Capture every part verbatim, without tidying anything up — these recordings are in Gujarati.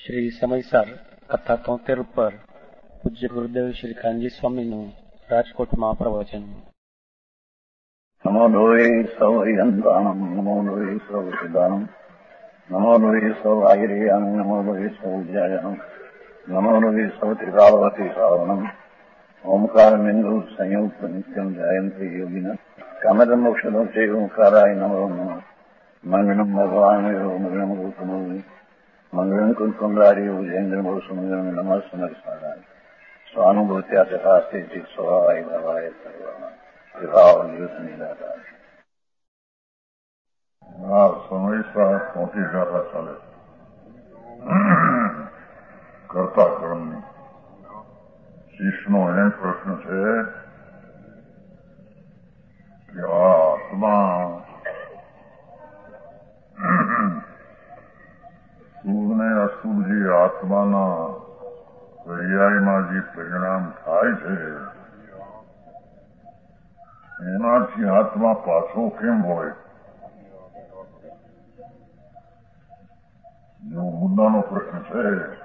શ્રી સમયસર કથા તોતેર ઉપર પૂજ્ય ગુરુદેવ શ્રી કાનજી સ્વામીનું રાજકોટમાં પ્રવચન. નમો લોહી સૌ યંત્રાણમ, નમો લોહી સૌ સિદ્ધાનમ, નમો લોહી સૌ આયર્યાન, નમો લોહી સૌ જયમ, નમો લોહી સૌ ત્રિકાળવતી શ્રાવણમ, ઓમકાર બિંદુ સંયુક્ત નિત્યમ જયંતી યોગિન કામદ મોક્ષદો છે ઓમકારાય નમો નમઃ. મંગલમ ભગવાન મંગલમ ગૌતમો મંગલમ કુંકુમરારી ઉજેન્દ્ર મોસુ મંગલમ નમઃ સમર્થાય સ્વાનુભૂત્યા સકાસ્તે ચિત સ્વભાવાય ભવાય સર્વમાં વિભાવ નિયુતની દાતા. હા, સમયસર પહોંચી ગાતા ચાલે કરતા કર્મની. શીશનો એમ પ્રશ્ન છે કે આ આત્મા શુભ ને અશુભ જે આત્માના પર્યાયમાં જે પરિણામ થાય છે એનાથી આત્મા પાછો કેમ હોય? જો મુદ્દાનો પ્રશ્ન છે.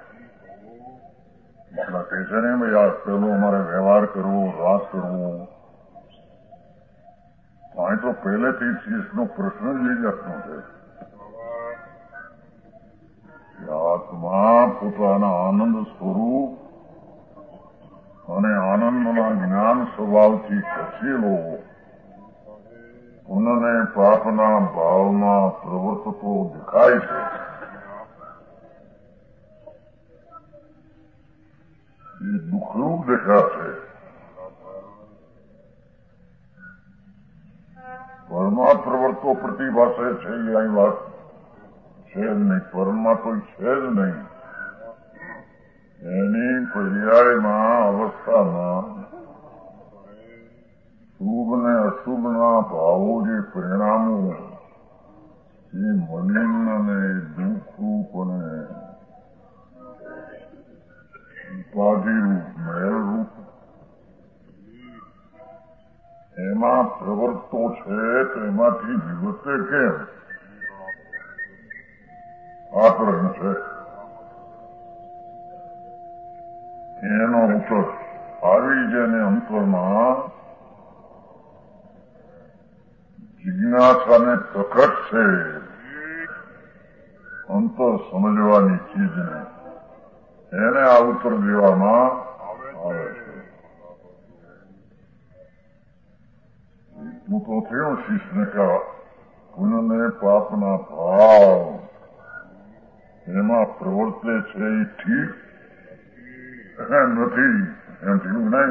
એટલા કહે છે ને ભાઈ આ પેલો અમારે વ્યવહાર કરવો, રાસ કરવો, અહીં તો પહેલેથી શીશનો પ્રશ્ન જ એ જાતનો છે. આત્મા પોતાના આનંદ સ્વરૂપ અને આનંદના જ્ઞાન સ્વભાવથી કચેલો પુનઃને પાપના ભાવમાં પ્રવર્તતો દેખાય છે. એ દુઃખરૂપ દેખાશે. પરમાં પ્રવર્તો પ્રતિભાષે છે એ અહીં વાત છે જ નહીં. પરમાં કોઈ છે જ નહીં. એની પર્યાયમાં અવસ્થામાં શુભ ને અશુભના ભાવો જે પરિણામો એ મલિન અને દુઃખરૂપ અને ઉપાધિરૂપ મેળરૂપ એમાં પ્રવર્તો છે તો એમાંથી વિવતે કેમ? આ પ્રશ્ન છે. એનો ઉત્તર આવી જેને અંતરમાં જિજ્ઞાસાને પ્રકટ છે અંતર સમજવાની ચીજને, એને આ ઉત્તર દેવામાં આવે છે. હું તો થયું શીશને કા પુનઃને પાપના ભાવ એમાં પ્રવર્તે છે એ ઠીક નથી. એમ થયું નહીં,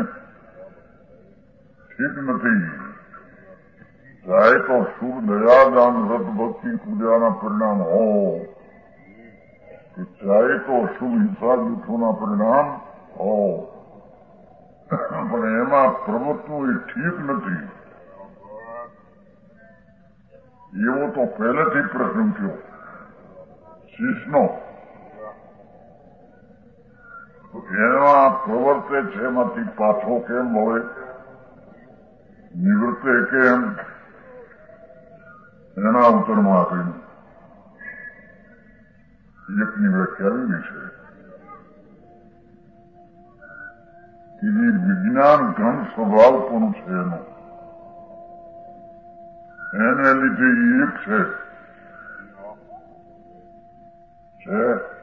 ઠીક નથી. ચાહે તો શુભ દયાદાન વ્રત ભક્તિ પૂજાના પરિણામ હો કે ચાહે તો શુભ હિંસા દુઃખોના પરિણામ હો, પણ એમાં પ્રવર્તવું એ ઠીક નથી. એવો તો પહેલેથી પ્રશ્ન થયો શીશનો. એમાં પ્રવર્તે છે એમાંથી પાછો કેમ હોય, નિવૃત્તે કેમ? એના ઉત્તરમાં આપેલું એકની વ્યાખ્યા એવી છે કે જે વિજ્ઞાન ઘન સ્વભાવ પણ છે એનો, એને લીધે એક છે છે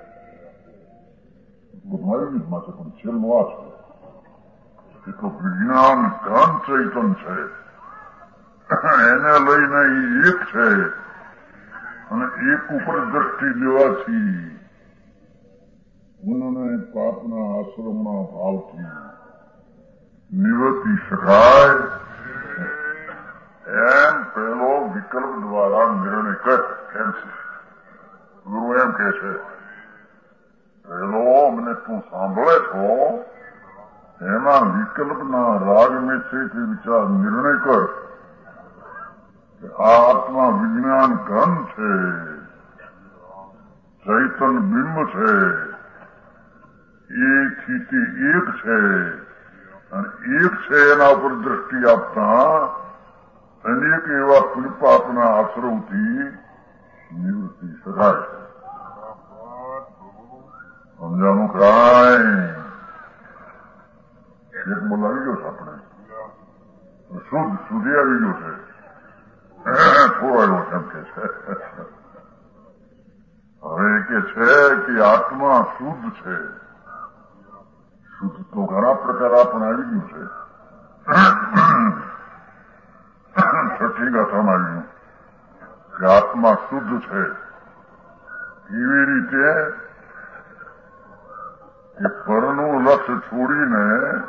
મારી માટે પણ છેલ્લું આ છે કે વિજ્ઞાન ઘન ચૈતન છે, એને લઈને એક છે અને એક ઉપર દ્રષ્ટિ લેવાથી પુનઃને પાપના આશ્રમના ભાવથી નિવૃત્તિ શકાય એમ પેલો વિકલ્પ દ્વારા નિર્ણય કર. એમ છે ગુરુ એમ કે છે પેલો અમને તું સાંભળે છો એમાં વિકલ્પના રાગ મેં છે તે વિચાર નિર્ણય કર કે આ આત્મા વિજ્ઞાન ઘન છે, ચૈતન બિંબ છે, એકથી તે એક છે અને એક છે એના ઉપર દ્રષ્ટિ આપતા અનેક એવા પુણ્યપાપના આશ્રવથી નિવૃત્તિ શકાય. છે. શુદ્ધ તો ઘણા પ્રકાર આપણને આવી ગયું છે. છઠ્ઠી ગાથામાં આવ્યું કે આત્મા શુદ્ધ છે. એવી રીતે કે પરનું લક્ષ્ય છોડીને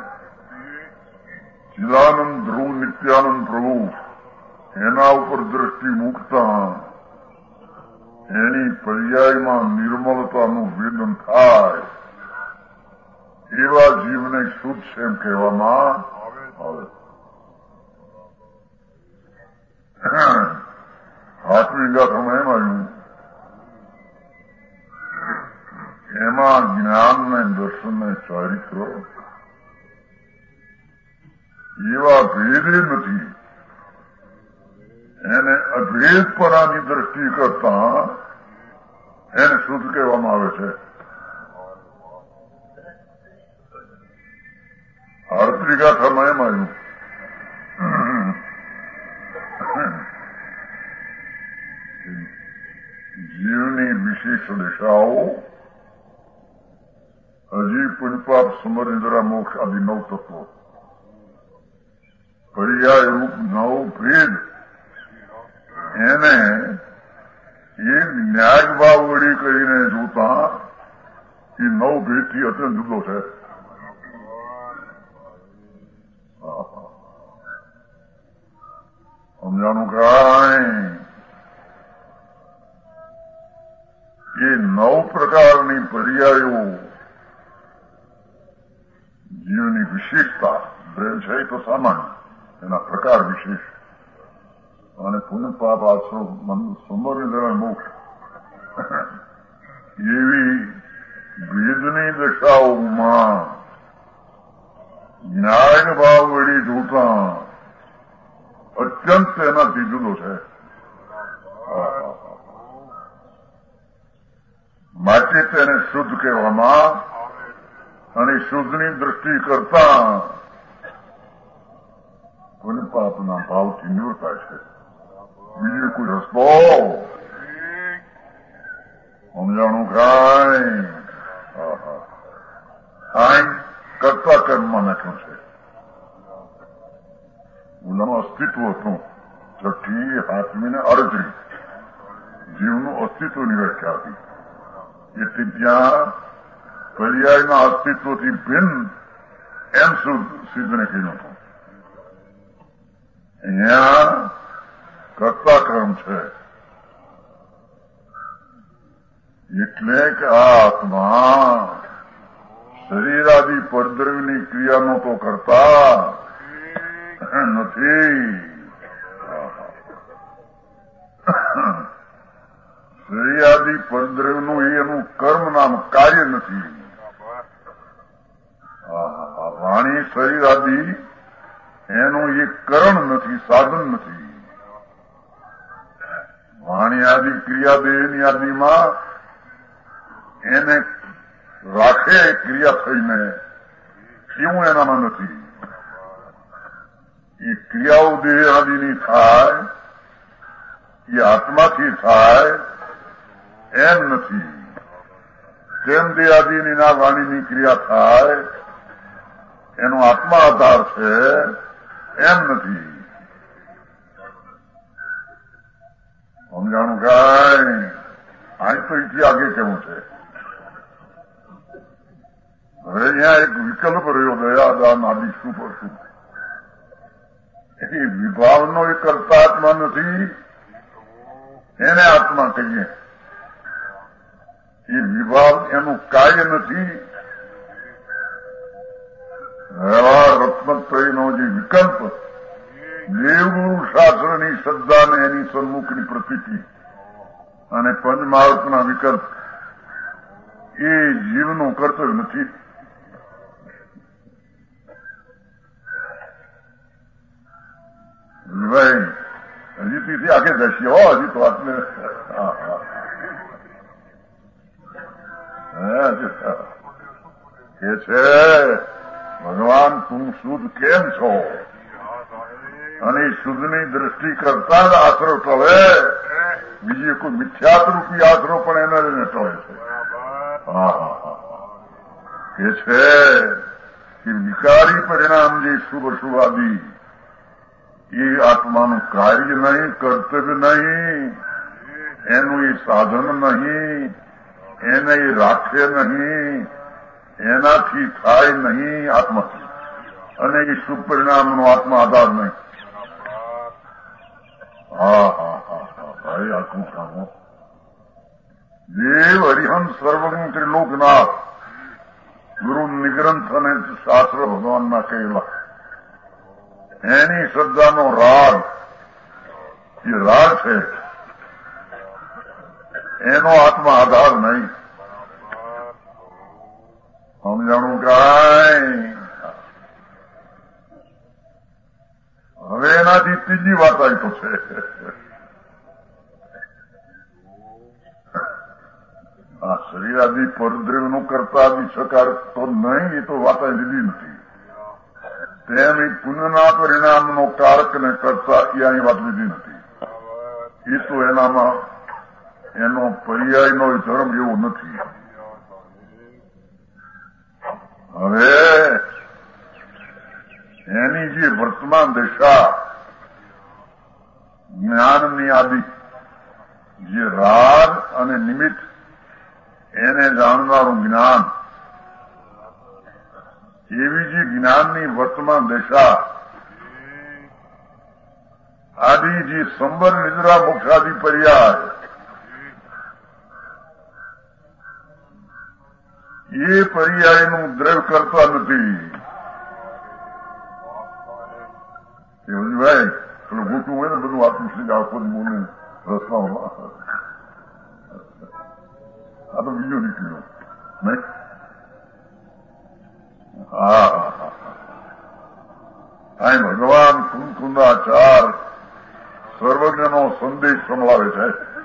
ચિદાનંદ ધ્રુવ નિત્યાનંદ પ્રભુ એના ઉપર દ્રષ્ટિ મૂકતા એની પર્યાયમાં નિર્મળતાનું વેદન થાય એવા જીવને શુદ્ધ છે એમ કહેવામાં આવે. આઠમી ગાથામાં એમ આવ્યું એમાં જ્ઞાન ને દર્શન ને ચારિત્ર એવા ભેદે નથી. એને અભેદપણાની દ્રષ્ટિ કરતા એને શુદ્ધ કહેવામાં આવે છે. આરતી ગાથામાં એમ આવ્યું જીવની વિશેષ દશાઓ હજી પુણ્યપાપ સમરિન્દ્રા મોક્ષ આદિ નવ તત્વો પર્યાય રૂપ નવ ભેદ એને એક ન્યાય ભાવ વળી કરીને જોતા એ નવ ભેદથી અત્યંત જુદો છે. સમજાનું કાંઈ એ નવ પ્રકારની પર્યાયો જીવની વિશેષતા બ્રેન છે એ તો સામાન્ય એના પ્રકાર વિશેષ અને પુનઃ પાપ આશ્રમ સમરિન્દ્ર મોક્ષ એવી વેદની દશાઓમાં ન્યાય ભાવ વળી જોતા અત્યંત એનાથી જુદો છે. માટે તેને શુદ્ધ કહેવામાં અને શુદ્ધની દ્રષ્ટિ કરતા પુણ્ય પાપના ભાવથી નિવૃત્તા છે. બીજો કોઈ રસ્તો સમજાણું કાંઈ કાંઈ કરતા કર્મમાં નાખ્યું છે. ઓલાનું અસ્તિત્વ હતું છઠ્ઠી હાથમી ને અડત્રીસ જીવનું અસ્તિત્વની વ્યાખ્યા હતી. એટલે ત્યાં પર્યાયના અસ્તિત્વથી ભિન્ન એમ સિદ્ધને કીધું હતું. અહીંયા કરતા કર્મ છે એટલે કે આ આત્મા શરીરાદિ પરદ્રવ્યની ક્રિયાનો તો કરતા નથી. શરીરાદિ પરદ્રવ્યનું એનું કર્મ નામ કાર્ય નથી. વાણી શરીરાદિ એનું એ કરણ નથી, સાધન નથી. વાણી આદિ ક્રિયા દેહની આદિમાં એને રાખે ક્રિયા થઈને એવું એનામાં નથી. એ ક્રિયાઓ દેહ આદિની થાય એ આત્માથી થાય એમ નથી. જેમ દેહ આદિની ના વાણીની ક્રિયા થાય એનો આત્મા આધાર છે એમ નથી. સમજાણું કાંઈ અહીં તો એથી આગે કેવું છે. હવે અહીંયા એક વિકલ્પ રહ્યો દયાદાન આદિ શું પર શું. એ વિભાવનો એ કરતા આત્મા નથી એને આત્મા કહીએ. એ વિભાવ એનું કાર્ય નથી. વ્યવહાર રત્નત્રયનો જે વિકલ્પ દેવગુરુ શાસ્ત્રની શ્રદ્ધા ને એની સન્મુખની પ્રતીતિ અને પંચમહાત્મના વિકલ્પ એ જીવનું કર્તવ્ય નથી. ભાઈ હજી તેથી આગે જશે હો. હજી તો વાતને કે છે ભગવાન તું શુદ્ધ કેમ છો અને શુદ્ધની દ્રષ્ટિ કરતા જ આશરો ટળે. બીજી કોઈ મિથ્યાત રૂપી આશરો પણ એના લઈને ટળે છે. હા હા હા કે છે કે વિકારી પરિણામ જે શુભ શુભાદી એ આત્માનું કાર્ય નહીં, કર્તવ્ય નહીં, એનું એ સાધન નહીં, એને એ રાખે નહીં, એનાથી થાય નહીં આત્માથી, અને એ શુભ પરિણામનો આત્મા આધાર નહીં. હા હા હા હા ભાઈ આખું સામો દેવ હરિહંસ સર્વજ્ઞ ત્રિલોકનાથ ગુરુ નિગ્રંથ અને શાસ્ત્ર ભગવાનના કહેલા એની શ્રદ્ધાનો રાગ એ રાગ છે, એનો આત્મા આધાર નહીં. સમજાણું કાંઈ? હવે એનાથી ત્રીજી વાત આવી તો છે. આ શરીરાદી પરદ્રવ્યનું કરતા આદિ સકાર તો નહીં, એ તો વાત લીધી નથી. તેમ એ પુણ્યના પરિણામનો કારક ને કરતા એ અહીં વાત લીધી નથી. એ તો એનામાં એનો પર્યાયનો ધર્મ એવો નથી. હવે એની જે વર્તમાન દશા જ્ઞાનની આદિ જે રાગ અને નિમિત્ત એને જાણનારું જ્ઞાન, એવી જે જ્ઞાનની વર્તમાન દશા આદિ જે સંબર નિદ્રા મોક્ષાદિ પર્યાય એ પર્યાયનું દ્રવ્ય કરતા નથી. ભાઈ પેલું ગોટું હોય ને બધું આત્મશ્રી આખો બોલે રસ્તાઓમાં, આ તો બીજો નીકળ્યો નહીં. હા હા હા અહીં ભગવાન કુંકુંદાચાર સર્વજ્ઞનો સંદેશ સંભળાવે છે.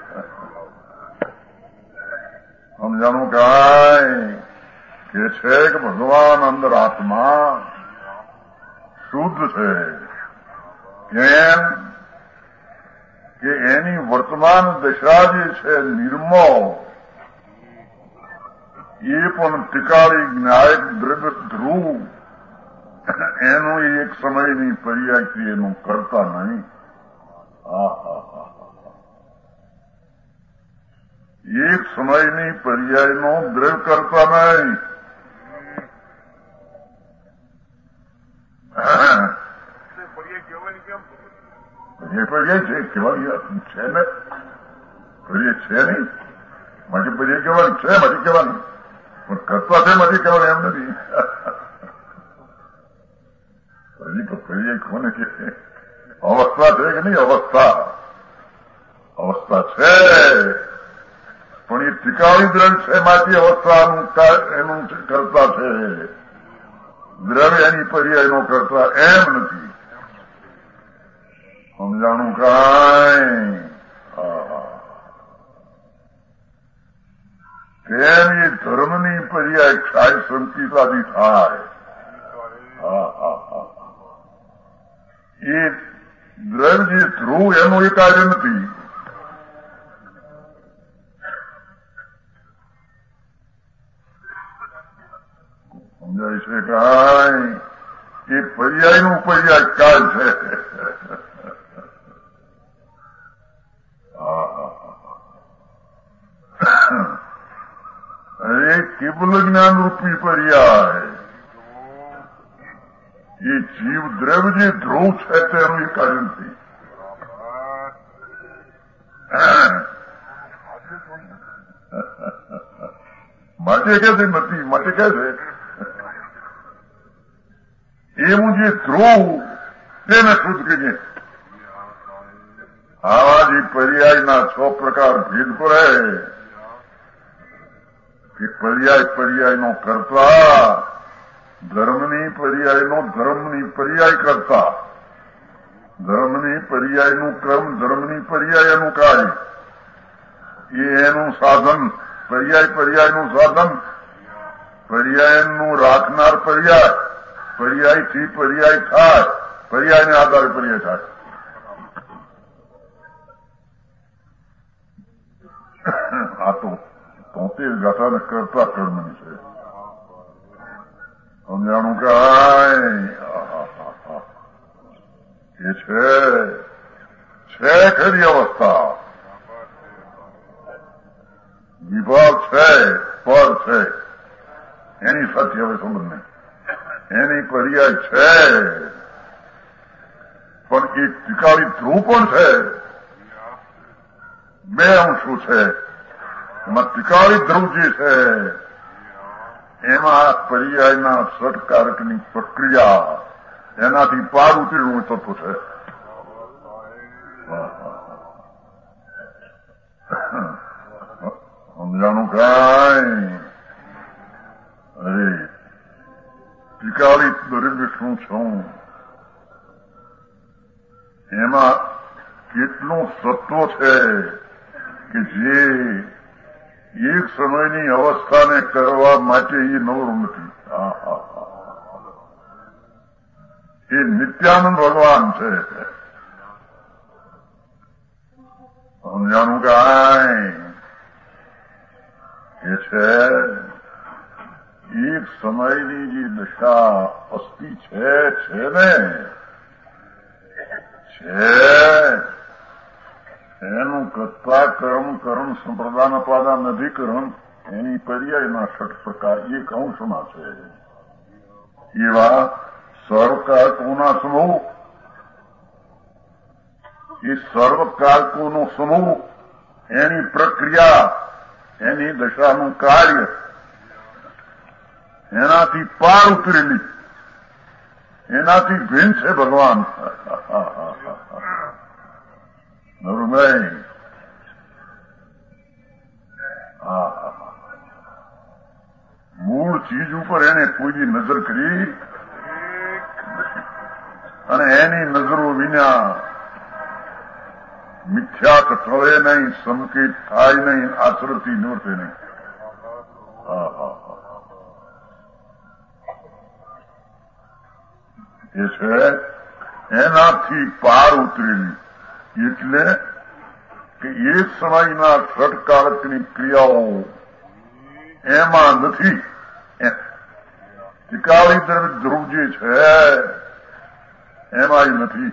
સમજાણું કાંઈ? કે છે કે ભગવાન અંદર આત્મા શુદ્ધ છે. કેમ કે એની વર્તમાન દશા જે છે નિર્મળ, એ પણ ટીકાળી જ્ઞાયક દ્રવ્ય ધ્રુવ એનું એક સમયની પર્યાયથી એનું કરતા નહીં. એક સમયની પર્યાયનો દ્રવ્ય કરતા નહીં. પર્યાય છે કેવાની છે ને, પર્યાય છે નહીં માટે પર્યાય કહેવાની છે, માટે કહેવાની પણ કરતા છે માટે કહેવાનું એમ નથી. હજી તો પર્યાય કોને કે અવસ્થા છે કે નહીં? અવસ્થા અવસ્થા છે પણ એ ટીકાળી દ્રવ્ય છે માટે અવસ્થાનું એનું કરતા છે. દ્રવ્ય એની પર્યાયનો કરતા એમ નથી. સમજાણું કાંઈ? તેમ એ ધર્મની પર્યાય ક્ષાય સંકિતાથી થાય. એ દ્રવ્ય જે ધ્રુવ એનું એ કાર્ય નથી. સમજાય છે કાંઈ? એ પર્યાયનું પર્યાય કાળ છે. અરે કેવલ જ્ઞાન રૂપી પર્યાય એ જીવ દ્રવ્ય જે ધ્રુવ છે તેનું એ કાર્ય નથી. માટે કે છે નથી, માટે કે છે એવું જે ધ્રુવ તેને શુદ્ધ કહીએ. આવા જે પર્યાયના છ પ્રકાર ભેદ પડે કે પર્યાય પર્યાયનો કરતા, ધર્મની પર્યાયનો ધર્મની પર્યાય કરતા, ધર્મની પર્યાયનું કર્મ, ધર્મની પર્યાયનું કાર્ય, એ એનું સાધન, પર્યાય પર્યાયનું સાધન, પર્યાયનું રાખનાર પર્યાય, પર્યાયથી પર્યાય થાય, પર્યાયને આધારે પર્યાય થાય. આ તો તોતેર ગાથાને કરતા કર્મની છે. સમજાણું કાંઈ એ છે છે ખરી અવસ્થા વિભાગ છે પર છે એની સાથે હવે સંબંધ નહીં એની પર્યાય છે પણ એક ટીકાળી ધ્રુવ પણ છે બે અંશો છે એમાં ટીકાળી ધ્રુવ જે છે એમાં પર્યાયના ષટકારકની પ્રક્રિયા એનાથી પાર ઉતરેલું તત્વ છે સમજાણું કાંઈ અરે ટીકાળી દરેક વિષ્ણુ છું એમાં કેટલું સત્વ છે કે જે એક સમયની અવસ્થાને કરવા માટે એ નવરું નથી એ નિત્યાનંદ ભગવાન છે સમજાણું કાંઈ એ છે એક સમયની જે દશા અસ્થિ છે છે ને છે એનું કર્તા કર્મ કર્મ સંપ્રદાન અપાદાન અધિકરણ એની પર્યાયના ષટ પ્રકાર એક અંશમાં છે એવા સર્વકારકોના સમૂહ એ સર્વકારકોનો સમૂહ એની પ્રક્રિયા એની દશાનું કાર્ય એનાથી પાર ઉતરેલી એનાથી ભિન્ન છે ભગવાન નરુભાઈ મૂળ ચીજ ઉપર એને કોઈની નજર કરી અને એની નજરો વિના મિથ્યાત થળે નહીં સંકેત થાય નહીં આચરતી નહોતે નહીં એ છે એનાથી પાર ઉતરેલી એટલે કે એક સમયના ષટકારકની ક્રિયાઓ એમાં નથી ટીકાળી ધ્રુવ જે છે એમાં નથી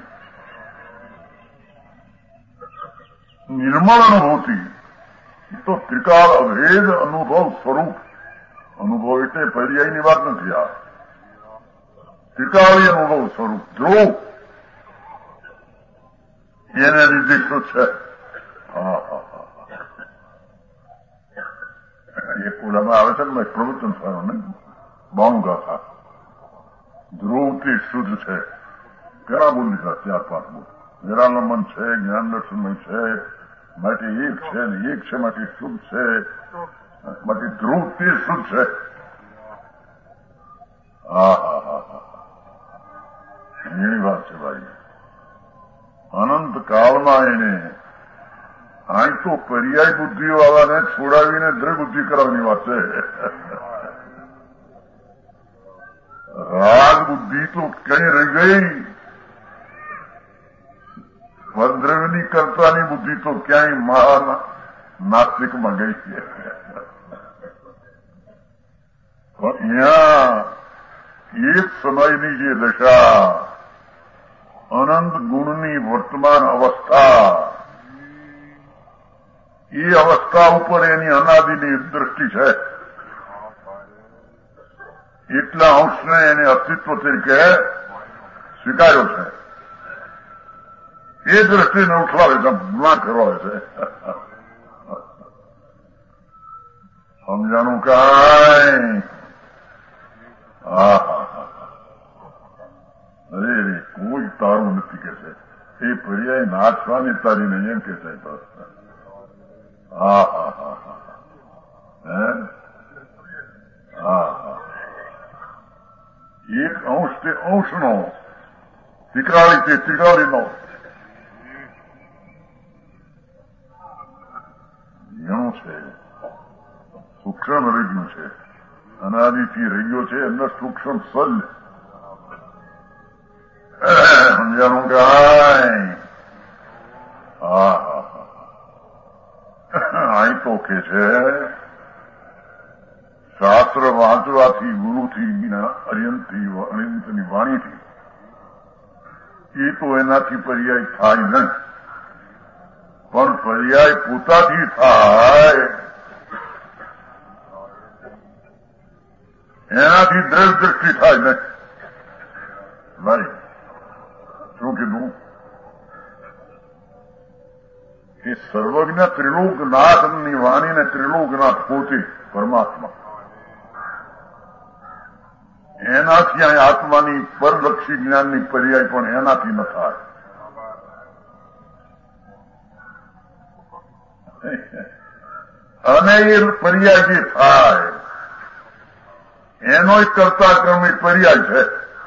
નિર્મળ અનુભૂતિ તો ત્રિકાળ અભેદ અનુભવ સ્વરૂપ અનુભવ એટલે પર્યાયની વાત નથી આ ત્રિકાળી અનુભવ સ્વરૂપ ધ્રુવ એને લીધે શું છે એ ઓલામાં આવે છે ને પ્રવચન થયું ને બાણું ગાથા ધ્રુવથી શુદ્ધ છે ઘણા બોલ લીધા ચાર પાંચ બોલ નિરાલંબન છે જ્ઞાન દર્શનમય છે માટે એક છે ને એક છે માટે શુદ્ધ છે માટે ધ્રુવથી શુદ્ધ છે હા હા હા હા એની વાત છે ભાઈ અનંત કાળમાં એને અહીં તો પર્યાય બુદ્ધિવાળાને છોડાવીને દ્રઢ બુદ્ધિ કરાવવાની વાત છે રાગ બુદ્ધિ તો કઈ રહી ગઈ ભદ્રવની કરતાની બુદ્ધિ તો ક્યાંય મહાન નાસ્તિકમાં ગઈ છે પણ અહીંયા એક સમયની જે દશા અનંત ગુણની વર્તમાન અવસ્થા એ અવસ્થા ઉપર એની અનાદિની દ્રષ્ટિ છે એટલા અંશને એને અસ્તિત્વ તરીકે સ્વીકાર્યો છે એ દ્રષ્ટિને ઉઠાવે છે ના કરવાવે છે સમજાનું કાંઈ હા અરે રે કોઈ તારું નથી કે છે એ પર્યાય નાચવાની તારી નહીં એમ કે છે હા હા હા હા હે હા હા એક અંશ તે અંશનો ત્રિકાળી તે ત્રિકાળીનો ઘણું છે સૂક્ષ્મ રહી ગયું છે અનાદિથી રહી ગયો છે અંદર સૂક્ષ્મ સલ સમજાણું કાંઈ હા હા હા અહીં તો કે છે શાસ્ત્ર વાંચવાથી ગુરુથી અર્યંતથી અર્યંતની વાણીથી એ તો એનાથી પર્યાય થાય નહીં, પણ પર્યાય પોતાથી થાય એનાથી દ્રઢ દ્રષ્ટિ થાય નહીં. ભાઈ શું કીધું કે સર્વજ્ઞ ત્રિલોકનાથની વાણીને ત્રિલોકનાથ પોતે પરમાત્મા એનાથી અહીં આત્માની પરલક્ષી જ્ઞાનની પર્યાય પણ એનાથી ન થાય. અને એ પર્યાય જે થાય એનો કરતા ક્રમ એ પર્યાય છે.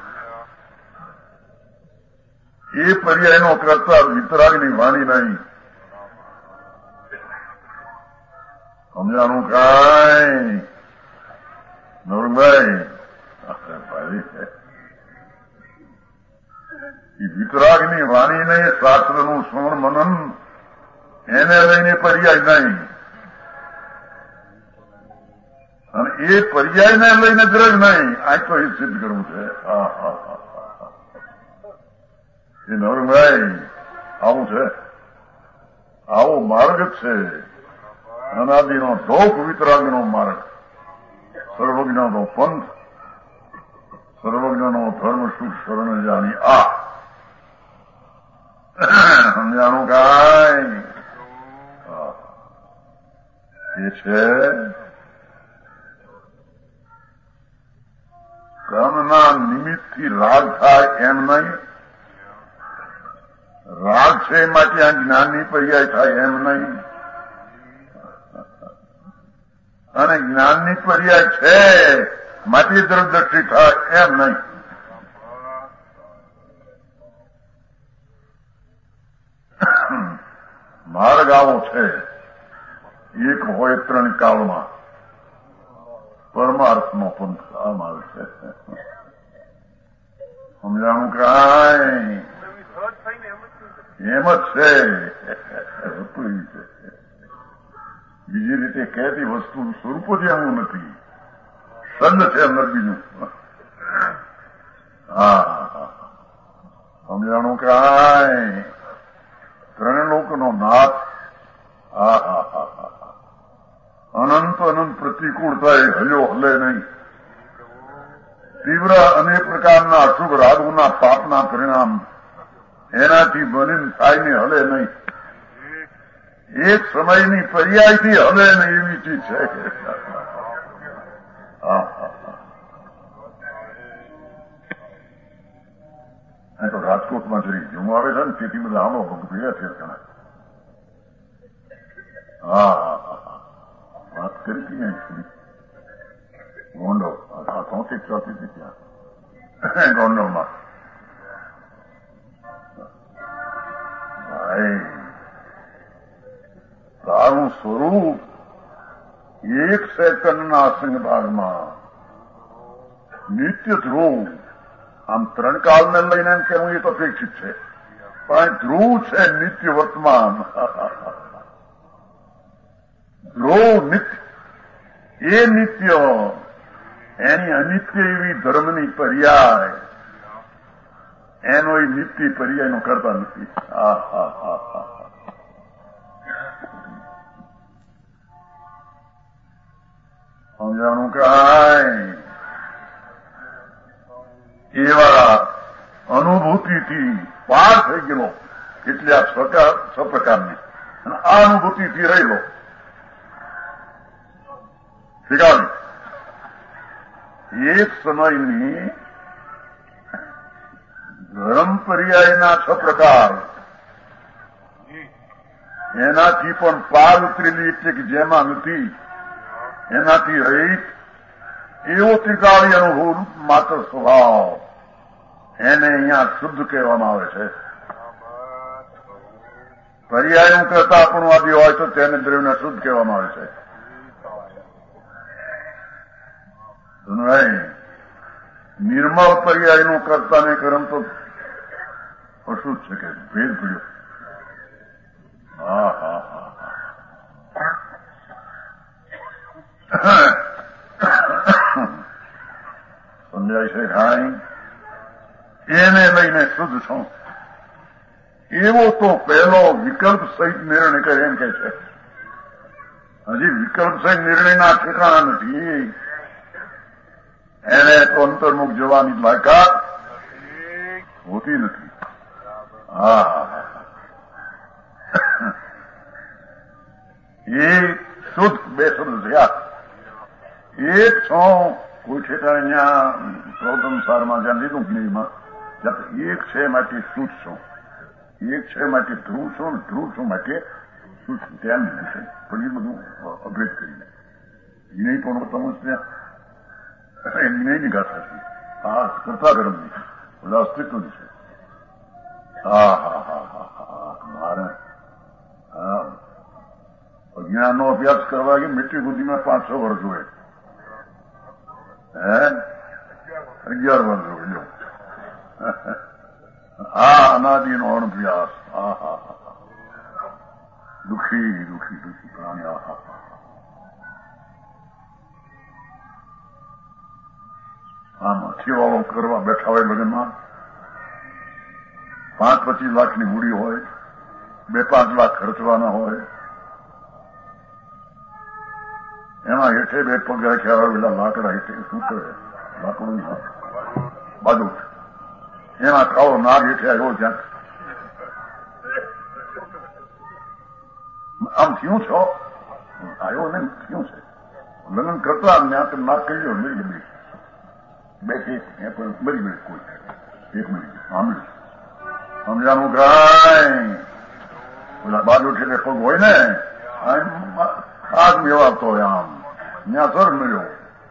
એ પર્યાયનો કરતા વિતરાગની વાણી નહીં. સમજાનું કાંઈ નવરભાઈ? એ વિતરાગની વાણીને શાસ્ત્રનું શ્રવણ મનન એને લઈને પર્યાય નહીં, અને એ પર્યાયને લઈને દ્રઢ નહીં. આ તો એ સિદ્ધ કરવું છે. હા હા હા એ નવરભાઈ આવું છે, આવો માર્ગ જ છે. અનાદિનો ઢોક વિતરાગનો માર્ગ, સર્વજ્ઞનો પંથ, સર્વજ્ઞનો ધર્મ સુખ શરણ જાણી આ સમજાણું કાંઈ? એ છે કર્મના નિમિત્તથી રાગ થાય એમ નહીં, રાગ છે માટે આ જ્ઞાનની પર્યાય થાય એમ નહીં, અને જ્ઞાનની પર્યાય છે માટે દ્રઢદ્રષ્ટિ થાય એમ નહીં. માર્ગ આવો છે, એક હોય ત્રણ કાળમાં પરમાર્થનો પંથ આ માર્ગ છે. સમજાણું કાંઈ? એમ જ છે. બીજી રીતે કહેતી વસ્તુનું સ્વરૂપ જ એવું નથી, સંદ છે અંદર બીજું. હા સમજાણું કાંઈ? ત્રણ લોકનો નાથ. હા હા હા હા અનંત અનંત પ્રતિકૂળતા એ હલ્યો હલે નહીં. તીવ્ર અનેક પ્રકારના અશુભ રાગોના પાપના પરિણામ એનાથી બનીને થાયને હલે નહીં. એક સમયની પર્યાયથી હલે નહીં એવી ચીજ છે. હા હા હા તો રાજકોટમાં જરી જુમ આવે છે ને તેથી બધા આનો ભગ ભેગા છે. હા હા હા વાત કરી હતી ગોંડલ ચોથી ચોથી હતી ત્યાં ગોંડલમાં. ભાઈ તારું સ્વરૂપ એક સેકન્ડના અસંગ ભાગમાં નિત્ય ધ્રુવ, આમ ત્રણ કાળને લઈને એમ કેવું એ તો અપેક્ષિત છે, પણ ધ્રુવ છે નિત્ય વર્તમાન. ધ્રુવ નિત્ય, એ નિત્ય એની અનિત્ય એવી ધર્મની પર્યાય એનો એ નિત્ય પર્યાયનો કરતા નથી. હા હા હા હા સમજાણું કાંઈ? એવા અનુભૂતિથી પાર થઈ ગયેલો કેટલાક સપ્રકારની, અને આ અનુભૂતિથી રહેલો શીખાવી એક સમયની ધર્મ પર્યાયના છ પ્રકાર એનાથી પણ પાર ઉતરેલી એટલે કે જેમાં નથી એનાથી રહિત એવો ત્રિકાળી અનુભવ માત્ર સ્વભાવ એને અહીંયા શુદ્ધ કહેવામાં આવે છે. પર્યાયનું કરતા આપણું આદિ હોય તો તેને દ્રવ્યને શુદ્ધ કહેવામાં આવે છે. નિર્મળ પર્યાયનું કરતા ને કરમ તો અશુદ્ધ છે કે ભેદ પડ્યો. હા હા હા એને લઈને શુદ્ધ છું. એવો તો પહેલો વિકલ્પ સહિત નિર્ણય કરે એમ કે છે. હજી વિકલ્પ સહિત નિર્ણયના ઠેકાણા નથી. એને તો અંતર્મુખ જવાની લાયકાત હોતી નથી. હા, એ શુદ્ધ બે શબ્દ થયા. એક છો કોઈ ઠેકાણે ત્યાં પ્રવતંસારમાં જ્યાં લીધું જ્ઞેયમાં એક છે માટે શુદ્ધ છું, એક છે માટે ધ્રુવ છું, ધ્રુવ છું માટે શુદ્ધ છું. ત્યાં નહીં છે પણ એ બધું અભેદ કરીને જ્ઞેય પણ સમજ્યા એ જ્ઞેયની ગાથા છે. હા, કરતા ગરમની બધા અસ્તિત્વની છે. હા હા હા હા હા મારે હા અજ્ઞાનનો અભ્યાસ કરવા કે મેટ્રિક સુધીમાં પાંચસો વર્ષ હોય. હે અગિયાર વર્ષ હોય. હા અનાદિનો અણભ્યાસ. હા હા હા દુઃખી દુઃખી દુઃખી પ્રાણી. હા હા આમ અઠીવાળો કરવા બેઠા હોય લગ્નમાં પાંચ પચીસ લાખની મૂડી હોય, બે પાંચ લાખ ખર્ચવાના હોય, એમાં હેઠે બે પગ રાખ્યા હોય પેલા લાકડા હેઠે શું કરે લાકડું બાજુ એમાં કાળો નાગ હેઠે આવ્યો જ્યાં આમ થયું છો આવ્યો ને થયું છે લગ્ન કરતા ત્યાં નાગ કહી ગયો મરી ગઈ બે એક મરી ગઈ કોઈ એક મરી ગઈ સાંભળ્યું સમજાનું ગાય પેલા બાજુ ઠેકે પગ હોય ને આગ મેવાતો હોય આમ ત્યાં સર મળ્યો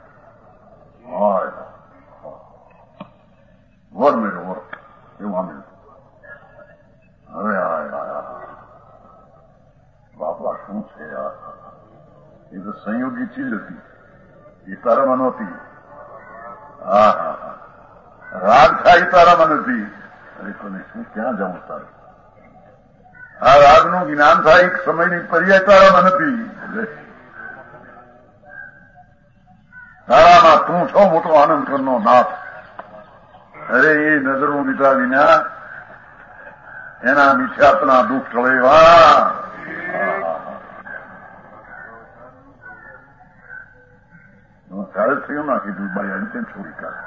વર મળ્યો વર એવું આમ હવે બાપા શું છે એ તો સંયોગી ચીજ હતી એ તારામાં નહોતી. હા હા હા રાગ થાય એ તારામાં નથી. અરે કોને શું ક્યાં જવું તારે? આ રાગનું જ્ઞાન થાય એક સમયની પર્યાય તારામાં નથી. તારામાં તું છો મોટો આનંદ કરનો નાથ. અરે એ નજરો લીધા વિના એના મિથ્યાત્વના દુઃખ ટળેવા. ત્યારે થયું ના કીધું ભાઈ અહીં તેમ છોડી કાઢ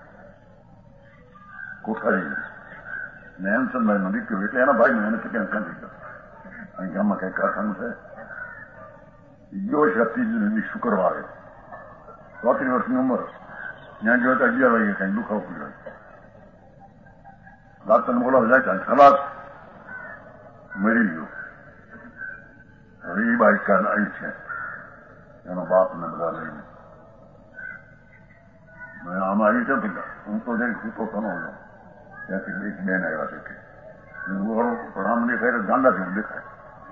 કોઠારી ને હેમચંદભાઈ નો દીકરો એટલે એના ભાઈ એને ક્યાં ક્યાં ગયો અહીં ગામમાં કઈ કારખાનું છે ગયો છે ત્રીજી શુક્રવારે ચોત્રીસ વર્ષની ઉંમર ત્યાં ગયો તો અગિયાર વાગે કઈ દુખાવો પીડ્યો ડાક્ટરને બોલાવ જાય ત્યાં ખલાસ મરી ગયો. હવે એ બાઈક કાર આવી છે એનો બાપ ને બધા લઈને આમાં આવી છે બધા હું તો જઈને છૂટો થનો હતો ત્યાંથી એક બેન આવ્યા છે કે પણ આમ દેખાય ગાંડા જેવું દેખાય.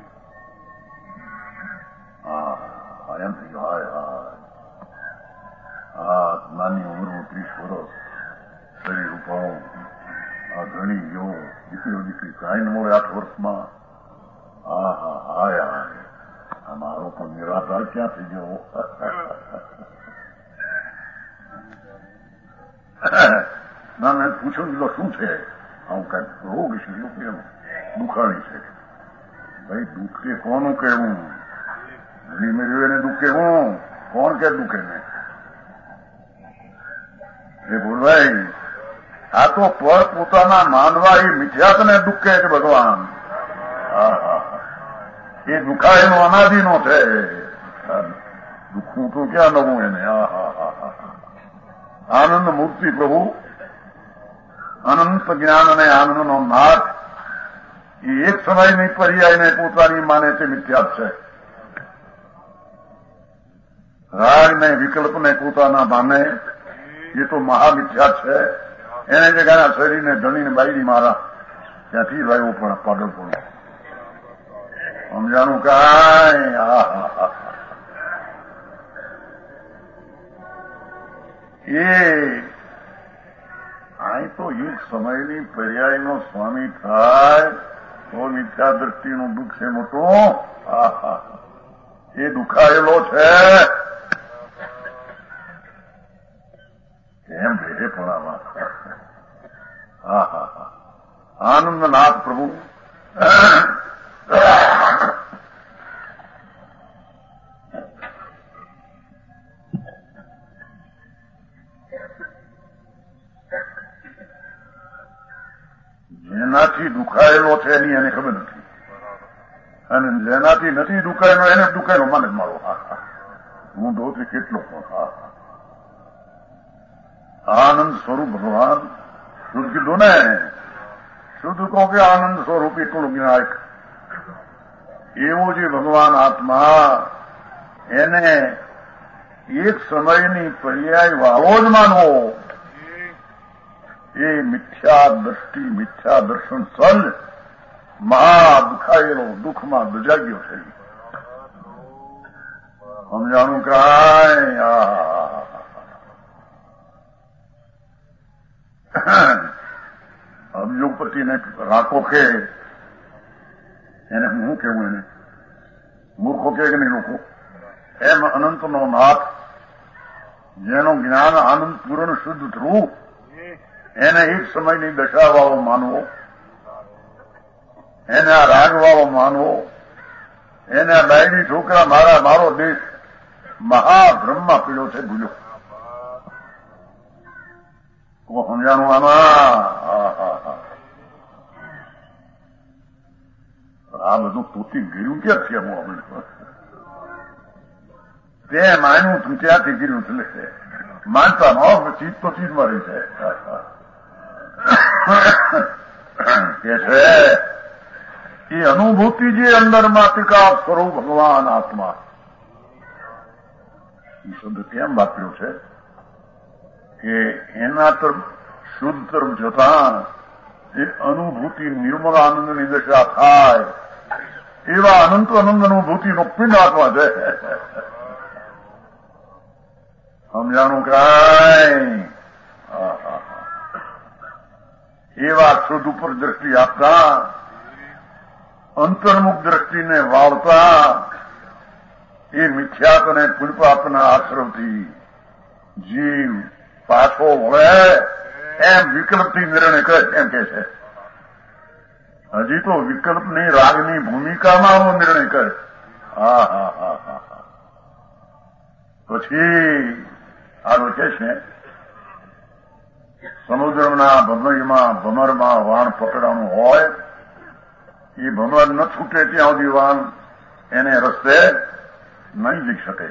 હા એમ થઈ ગયો હાય હાય હા નાની ઉંમરમાં ત્રીસ વર્ષ શરીર ઉપાડો આ ઘણી ગયો દીકરીઓ દીકરી કાંઈ ન મળે આઠ વર્ષમાં. હા હા હાય હાય આ મારો પણ નિરાધાર ક્યાં થઈ ગયો. ના મેં પૂછ્યું દીધો શું છે આવું કઈ રોગ છે એવું કેવું દુખાણી છે. ભાઈ દુઃખે કોનું કહેવું ઘણી મેળવ્યું એને દુઃખે હું કોણ કે દુઃખે ને એ બોલભાઈ આ તો પર પોતાના માનવા એ મિથ્યાતને દુઃખે છે ભગવાન. એ દુખાયેલો અનાદિનો છે. દુઃખું તો ક્યાં નવું એને. હા હા હા આનંદ મૂર્તિ પ્રભુ અનંત જ્ઞાન અને આનંદનો નાથ એ એક સમયની પર્યાયને પોતાની માને તે મિથ્યાત છે. રાગને વિકલ્પને પોતાના માને એ તો મહામિથ્યાત છે. એને જગ્યાના શરીરને ધણીને બાયડી મારા ત્યાંથી રહ્યો પણ પાગલ પણ સમજાનું કાંઈ. હા હા હા એ અહીં તો એક સમયની પર્યાયનો સ્વામી થાય તો મિથ્યા દ્રષ્ટિનું દુઃખ છે મોટું. હા હા એ દુખાયેલો છે એમ ભેટે પણ આમાં. હા દુખાયેલો છે એની એને ખબર નથી, અને જેનાથી નથી દુખાયેલો એને દુખાયેલો માને મારો. હા હા હું દોથી કેટલો હા આનંદ સ્વરૂપ ભગવાન શુદ્ધ કીધું ને, શુદ્ધ કહો કે આનંદ સ્વરૂપ એટલું જ્ઞાયક એવો જે ભગવાન આત્મા એને એક સમયની પર્યાય વાળો જ માનવો એ મિથ્યા દ્રષ્ટિ મિથ્યા દર્શન સલ મહા દુખાયેલો દુઃખમાં દજાગ્યો છે. સમજાણું કાંઈ અભિયોગપતિને રાખો કે એને હું કેવું, એને મૂર્ખો કે નહીં લોકો, એમ અનંતનો નાથ જેનું જ્ઞાન આનંદ પૂર્ણ શુદ્ધ થવું એને એક સમયની દશાવાળો માનવો, એને આ રાગવાળો માનવો, એને આ ડાયરી છોકરા મારા મારો દેશ મહાબ્રહ્મા પીડ્યો છે ભૂલ્યો. સમજાણું આમાં આ બધું તૂટી ગયું ક્યાં છે? હું તે માન્યું તું ત્યાંથી ગીર્યું છે માનતા ન ચીજ તો ચીજમાં રહી છે કે છે એ અનુભૂતિ જે અંદરમાં ટીકા સ્વરૂપ ભગવાન આત્મા એ શબ્દ કેમ વાપર્યો છે કે એના તરફ શુદ્ધ તરફ જતા એ અનુભૂતિ નિર્મળ આનંદની દશા થાય એવા અનંત આનંદ અનુભૂતિનો પિંડ આત્મા છે. સમજાણું કાંઈ? એવા શુદ્ધ ઉપર દ્રષ્ટિ આપતા અંતર્મુખ દ્રષ્ટિને વાળતા એ મિથ્યાત અને પુલપાપના આશ્રમથી જીવ પાછો વળે એમ વિકલ્પથી નિર્ણય કરે એમ કે છે. હજી તો વિકલ્પની રાગની ભૂમિકામાં આવો નિર્ણય કરે. હા હા હા હા પછી આગળ કે છે સમુદ્રના ભમરમાં ભમરમાં વાણ પકડવાનું હોય એ ભમર ન છૂટે ત્યાં સુધી વાણ એને રસ્તે નહીં જઈ શકે.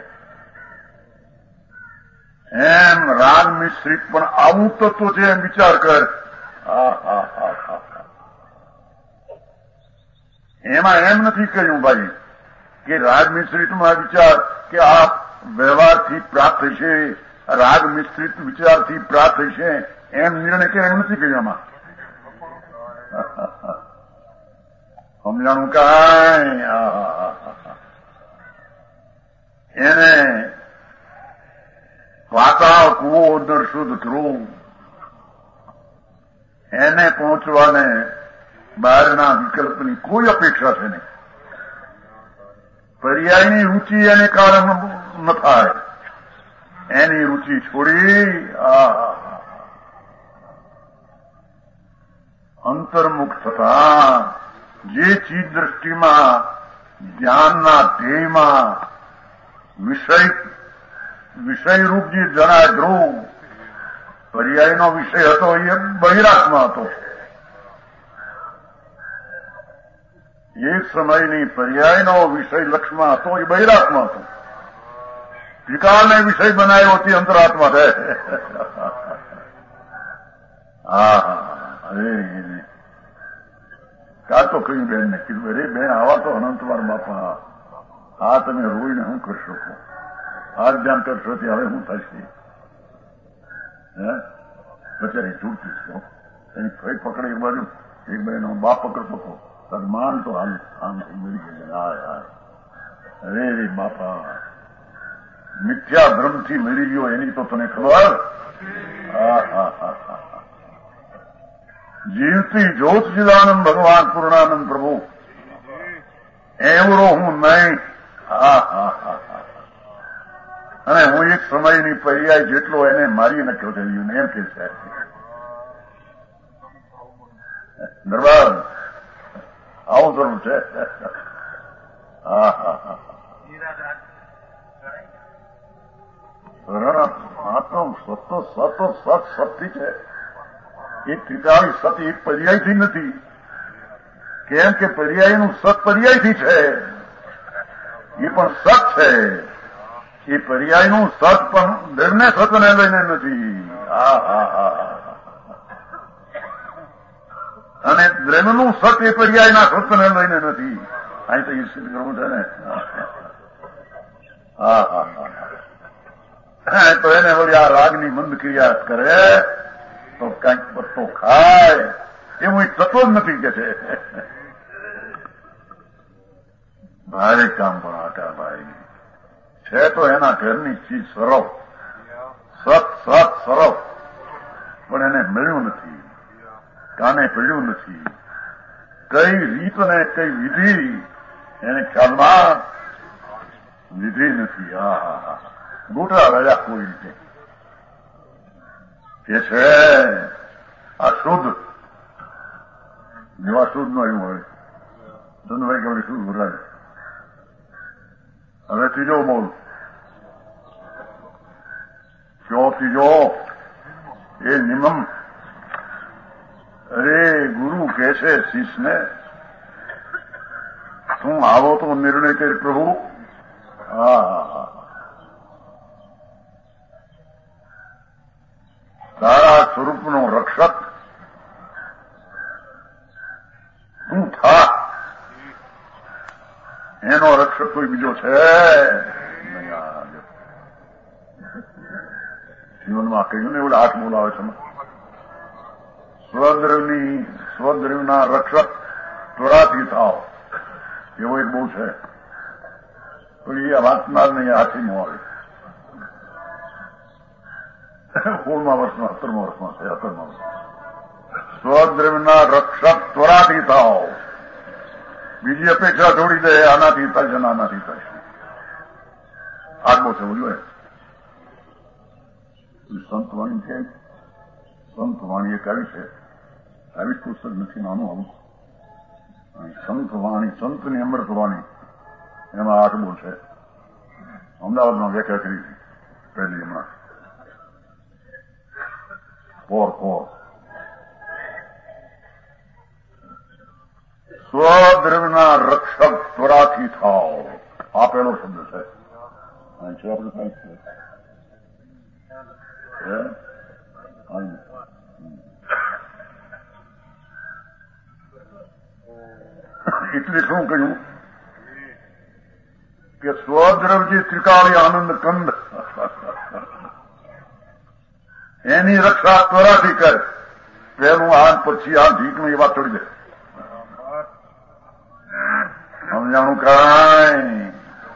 એમ રાગ મિશ્રિત પણ આવું તત્વ છે એમ વિચાર કર. એમાં એમ નથી કહ્યું ભાઈ કે રાગ મિશ્રિતમાં વિચાર કે આ વ્યવહારથી પ્રાપ્ત થશે, રાગ મિશ્રિત વિચારથી પ્રાપ્ત થશે એમ નિર્ણય કે એમ નથી કહ્યું આમાં. સમજાણું કાંઈ? એને પાતાળ કુવો અંદર શુદ્ધ ધ્રુવ એને પહોંચવાને બહારના વિકલ્પની કોઈ અપેક્ષા છે નહીં. પર્યાયની રૂચિ એને કારણ ન થાય. એની રૂચિ છોડી અંતર્મુખ થતા જે ચીજ દ્રષ્ટિમાં ધ્યાનના ધ્યેયમાં વિષય વિષયરૂપ જે જણાય ધ્રુવ પર્યાયનો વિષય હતો એ બહિરાત્મા હતો. એક સમયની પર્યાયનો વિષય લક્ષમાં હતો એ બહિરાત્મા હતો. વિકારને વિષય બનાવ્યો તે અંતરાત્મા છે. હા અરે કાં તો કહ્યું બેનને કીધું અરે બેન આવા તો અનંતવાર બાપા આ તમે રોઈને શું કરી શકો? આ ધ્યાન કરશો તે હવે શું થશે? હે બચારી છૂટતી છો એની ફઈ પકડે એક બાજુ એક બાજુ બાપ પકડતો હતો માન તો હાલ આમ મળી ગઈ. હાય હાય અરે રે બાપા મિથ્યા ભ્રમથી મળી ગયો એની તો તને ખબર? જીવતી જ્યોત ચિદાનંદ ભગવાન પૂર્ણાનંદ પ્રભુ એવડો હું નહીં. હા હા હા અને હું એક સમયની પર્યાય જેટલો એને મારી નખ્યો થયું એમ કે છે દરબાર આવું જરૂર છે. હા હા હા સત સત સત સત્ય છે. એક ત્રિકાળી સત એક પર્યાયથી નથી. કેમ કે પર્યાયનું સત પર્યાયથી છે, એ પણ સત છે. એ પર્યાયનું સત પણ દ્રવ્યને સતને લઈને નથી. હા હા હા અને દ્રવ્યનું સત એ પર્યાયના સતને લઈને નથી. અહીં તો એ સિદ્ધ કરવું છે ને. હા હા હા તો એને વળી આ રાગની મંદ ક્રિયા કરે તો કંઈક પત્તો ખાય એવું એક તત્વ જ નથી કે છે. ભારે કામ પણ આટા ભાઈ છે તો એના ઘરની ચીજ સરળ સત સત સરળ પણ એને મળ્યું નથી, કાને પડ્યું નથી. કઈ રીત ને કઈ વિધિ એને ખ્યાલમાં લીધી નથી. હા હા હા ગોટા રહ્યા કોઈ રીતે કે છે આ શુદ્ધ જેવા શુદ્ધ નો એવું હોય ધનભાઈ કે શુદ્ધ ભરાય. હવે ત્રીજો બોલ કયો ત્રીજો એ નિમમ. અરે ગુરુ કે છે શિષ્યને તું આવો તો નિર્ણય કરી પ્રભુ. હા હા હા તારા સ્વરૂપનો રક્ષક તું થા. એનો રક્ષક કોઈ બીજો છે જીવનમાં કહ્યું ને એવું હાથ બોલાવે છે. સ્વદ્રવની સ્વદ્રવના રક્ષક ત્વરાથી થાવ એવો એક બહુ છે. પણ એ વાંચનાર નહીં હાથીમાં આવે. સોળમા વર્ષમાં સત્તરમા વર્ષમાં છે સત્તરમા વર્ષ. સ્વદ્રવના રક્ષક ત્વરાથી થાવ. બીજી અપેક્ષા છોડી દે આનાથી થશે ને આનાથી થશે. આગો છે બોલ્યો સંતવાણી છે. સંતવાણી એક આવી છે. આવી પુસ્તક નથી નાનું આવું. સંતવાણી સંતની અમૃતવાણી એમાં આઠ બોલ છે. અમદાવાદમાં વ્યાખ્યા કરી હતી પહેલી હમણાં પોર પોર. સ્વદ્રવના રક્ષક ત્વરાથી થાવ આ પહેલો શબ્દ છે. આપણે કઈ એટલે શું કહ્યું કે સ્વદ્રવજી ત્રિકાળી આનંદ કંદ એની રક્ષા ત્વરાથી કરે. પેલું આ પછી આ ઢીકનું એ વાત છોડી દે. સમજાણું કાંઈ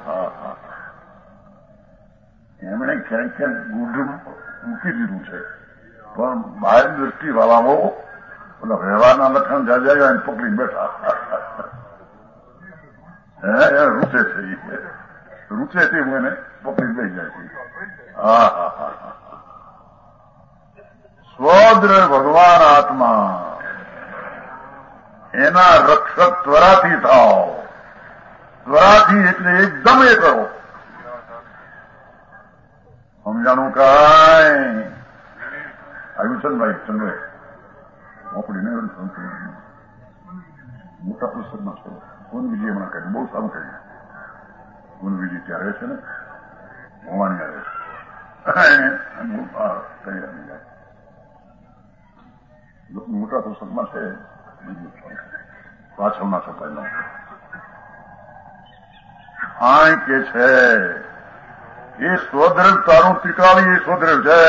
એમણે ક્યાંક ક્યાંક ગુઢ મૂકી દીધું છે પણ બહાર દ્રષ્ટિ વાળાઓ પેલા વ્યવહારના લક્ષણ જાજાયા એને પકડી બેઠા. હે રૂચે છે રૂચે છે એને પકડી લઈ જાય છે. હા હા હા હા સ્વદ્ર ભગવાન આત્મા એના રક્ષક ત્વરાથી થાવ. ત્વરાથી એટલે એકદમ એ કરો. સમજાણું કાંઈ આવ્યું છે ને ભાઈ ચંદ્રભાઈ મોકલીને મોટા પુસ્તકમાં છે. ગુણ વિજય હમણાં કહ્યું બહુ સારું કહ્યું. ગુણ વિજય ત્યારે છે ને ભવાની આવે છે મોટા પુસ્તકમાં છે. પાછળના છપાયેલા આ કે છે એ સ્વદ્રવ તારું ત્રિકાળી એ સ્વદ્રવ છે.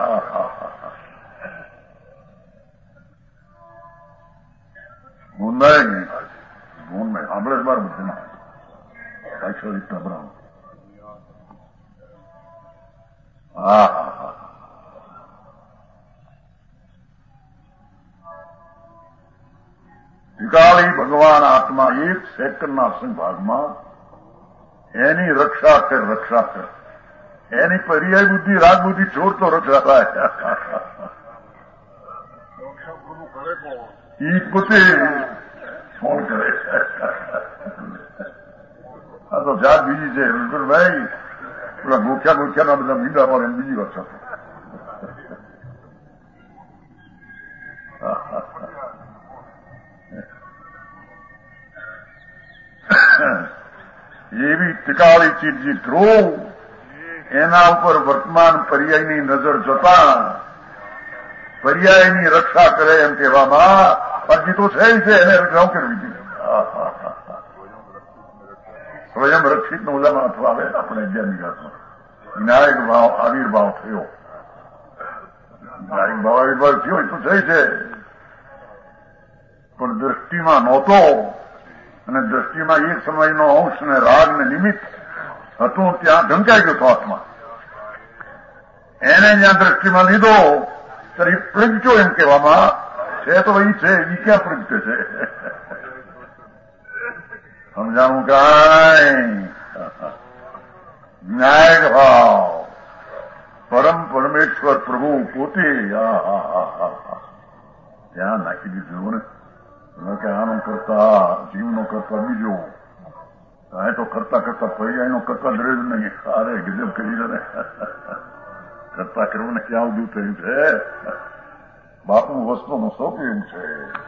ગુંદાય નહીં ગુણ નહીં સાંભળે જ બાર બધે ના સાક્ષર રીતના બનાવો. હા હા હા ત્રિકાળી ભગવાન આત્મા એક સેકન્ડના સંભાગમાં એની રક્ષા કર રક્ષા કર. એની પર્યાય બુદ્ધિ રાગ બુદ્ધિ છોડ તો રક્ષા થાય. ઈ પોતે ફોન કરે આ તો જાત બીજી છે. ભાઈ પેલા ગોખ્યા ગોખ્યાના બધા મીંડા પર એમ બીજી વાત છે. એવી ટીકાળી ચીજ જે ધ્રુવ એના ઉપર વર્તમાન પર્યાયની નજર જતા પર્યાયની રક્ષા કરે એમ કહેવામાં બાકી તો છે છે એને રક્ષા કરવી જોઈએ. સ્વયં રક્ષિત નો ઉદાહરણ અથવા આવે આપણે અગિયારની ઘાતમાં ન્યાયિક ભાવ આવિર્ભાવ થયો. ન્યાયિક ભાવ આવિર્ભાવ થયો એ તો છે છે પણ દ્રષ્ટિમાં નહોતો અને દ્રષ્ટિમાં એક સમયનો અંશ ને રાગ ને નિમિત્ત હતું ત્યાં ઢંકાઈ ગયો હાથમાં. એને જ્યાં દ્રષ્ટિમાં લીધો ત્યારે એ પ્રગટ્યો એમ કહેવામાં છે તો એ છે એ ક્યાં પ્રગટે છે સમજાણું કાંઈ ન્યાયિક ભાવ પરમ પરમેશ્વર પ્રભુ પોતે ત્યાં નાખી દીધું ને કે આનો કરતા જીવનો કરતા બીજો આ તો કરતા કરતા પર્યાયનો કરતા ડરે જ નહીં. અરે ગજબ કરી ને કરતા કરવું ને ક્યાં ઉદું થયું છે બાપુ વસ્તુનું સોંપ્યું છે.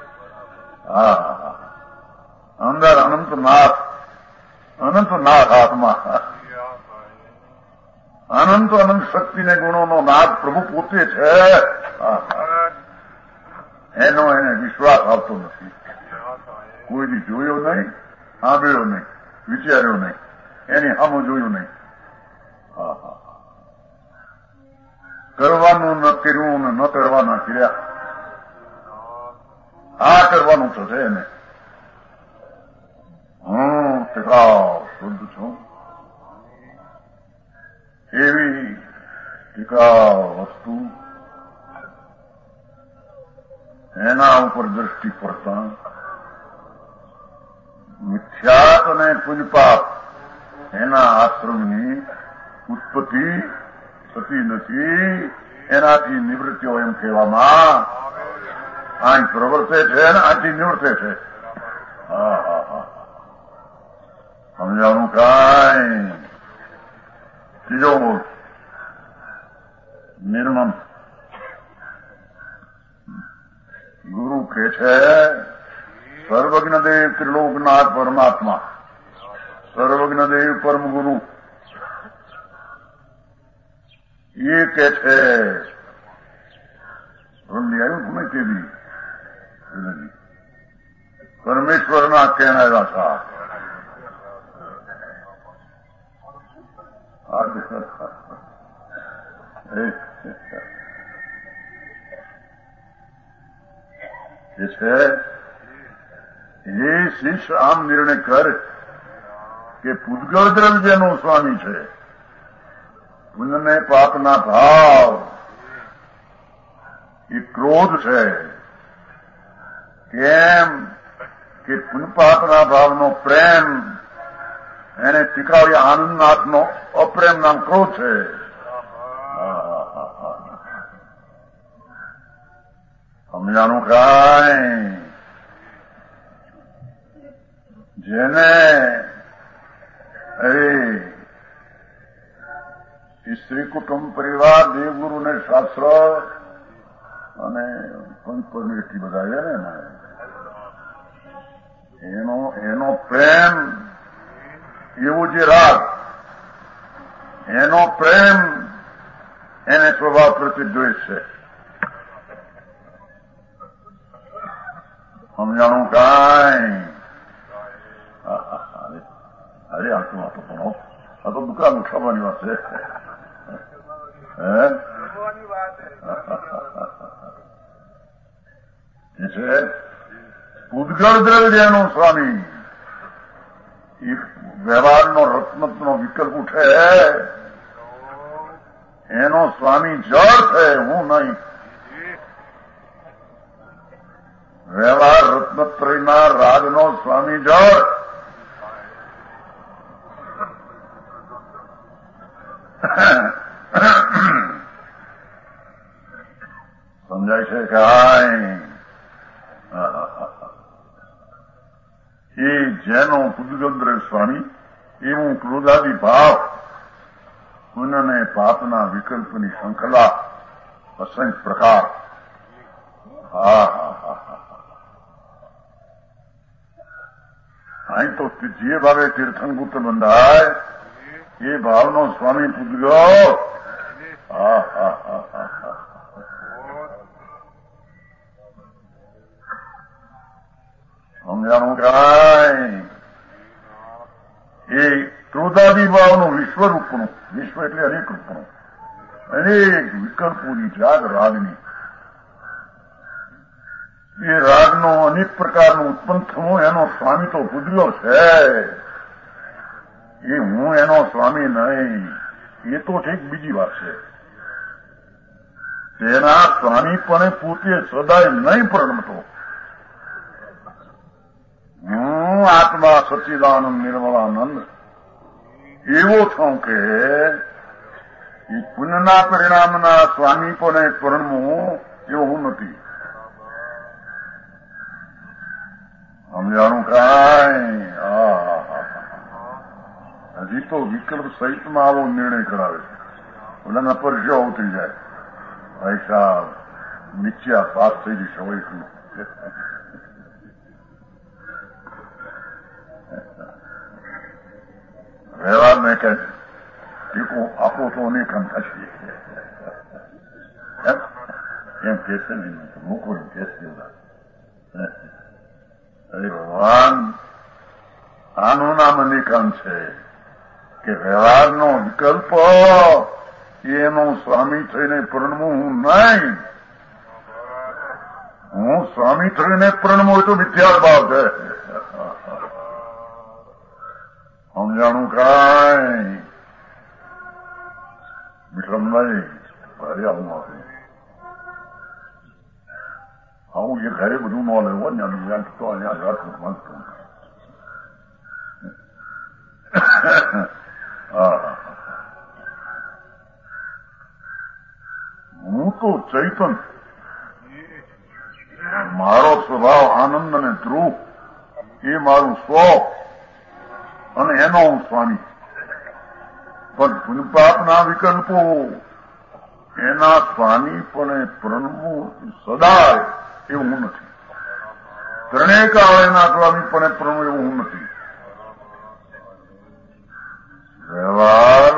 હા અંદર અનંત નાથ અનંત નાથ હાથમાં અનંત અનંત શક્તિને ગુણોનો નાથ પ્રભુ પોતે છે. એનો એને વિશ્વાસ આવતો નથી. કોઈની જોયો નહીં, સાંભળ્યો નહીં, વિચાર્યો નહીં, એની સામું જોયું નહીં. કરવાનું ન કર્યું ને ન કરવાના કર્યા. આ કરવાનું તો છે એને. હું ટીકાવ શુદ્ધ છું એવી ટીકાવ વસ્તુ એના ઉપર દ્રષ્ટિ પડતા મિથ્યાત અને પુંજપાપ એના આશ્રમની ઉત્પત્તિ થતી નથી. એનાથી નિવૃત્તિઓ એમ કહેવામાં આમ પ્રવર્તે છે અને આથી નિવૃત્તે છે. હા હા હા સમજાવનું કાંઈ. ત્રીજો બોલ નિર્મમ. ગુરુ કે છે સર્વજ્ઞ દેવ ત્રિલોકનાથ પરમાત્મા, સર્વજ્ઞ દેવ પરમ ગુરુ એ કે છે આવ્યું ને કેવી પરમેશ્વરના કહેનારા હતા. એ છે એ શિષ્ય આમ નિર્ણય કર કે પૂતગળ દ્રવ્યનો સ્વામી છે. પુણ્યને પાપના ભાવ એ ક્રોધ છે. કેમ કે પુણ્યપાપના ભાવનો પ્રેમ એને ટીકાવી આનંદનાથનો અપ્રેમ નામ ક્રોધ છે. સમજાણું કાંઈ. જેને અરે સ્ત્રી કુટુંબ પરિવાર દેવગુરુ ને શાસ્ત્ર અને પંચ પરમેષ્ઠી બધા ને એનો એનો પ્રેમ એવો જે રાગ એનો પ્રેમ એને સ્વભાવ પ્રતિ દ્વેષ છે. સમજાણું કાંઈ. અરે આ તો આ તો પણ આ તો દુકાન ઉઠાવવાની વાત છે. હે છે ઉદ્ગળ દ્રવ્યનો સ્વામી એ વ્યવહારનો રત્નનો વિકલ્પ ઉઠે એનો સ્વામી જળ છે, હું નહીં. વ્યવહાર રત્નત્રયના રાગનો સ્વામી જળ. સમજાય છે કાંઈ. એ જેનો પુદગંદ્ર સ્વામી એવું ક્રોધાદી ભાવ પુણ્ય અને પાપના વિકલ્પની શૃંખલા અસંખ્ય પ્રકાર. હા હા હા અહીં તો જે ભાવે તીર્થંકુટ બંધાય એ ભાવનો સ્વામી પૂજ્યો. હા હા હા હા હા સમજાણું કાંઈ એ ક્રોધાદી ભાવનું વિશ્વરૂપનું, વિશ્વ એટલે અનેક રૂપનું, અનેક વિકલ્પોની જાગ રાગની, એ રાગનો અનેક પ્રકારનો ઉત્પન્ન થવો એનો સ્વામી તો પૂજ્યો છે. એ હું એનો સ્વામી નહીં, એ તો ઠીક બીજી વાત છે. તેના સ્વામીપણે પોતે સદાય નહીં પ્રણમતો. હું આત્મા સચ્ચિદાનંદ નિર્મળાનંદ એવો છું કે એ પુણ્યના પરિણામના સ્વામીપણે પ્રણમવું એવું હું નથી. સમજાણું કાંઈ? હજી તો વિકલ્પ સહિતમાં આવો નિર્ણય કરાવે છે. ઓલાના પરસ્યો ઉતરી જાય. ભાઈ સાહેબ નીચે પાસ થયેલી સવાઈ વ્યવહાર ને કહે ટીકો આપો તો અનેક આમ થશે એમ કે છે ને મૂકો એમ કે છે. અરે ભગવાન આનું નામ અનેકાન છે કે વ્યવહારનો વિકલ્પ એનો સ્વામી થઈને પ્રણમું હું નહીં. હું સ્વામી થઈને પ્રણમું હોય તો મિથ્યા ભાવ છે. સમજાણું કાંઈ? વિક્રમભાઈ ભારે આવું આપે આવું એ ઘરે બધું ન લેવું ને તો અહીંયા રાજકોટ માંગતું. હું તો ચૈતન, મારો સ્વભાવ આનંદ અને ધ્રુવ, એ મારું સ્વ અને એનો હું સ્વામી. પણ પુણ્યપાપના વિકલ્પો એના સ્વામીપણે પ્રણમવું સદાય એવું હું નથી. ત્રણેય કાળ એના સ્વામીપણે પ્રણમવું એવું હું નથી. વ્યવહાર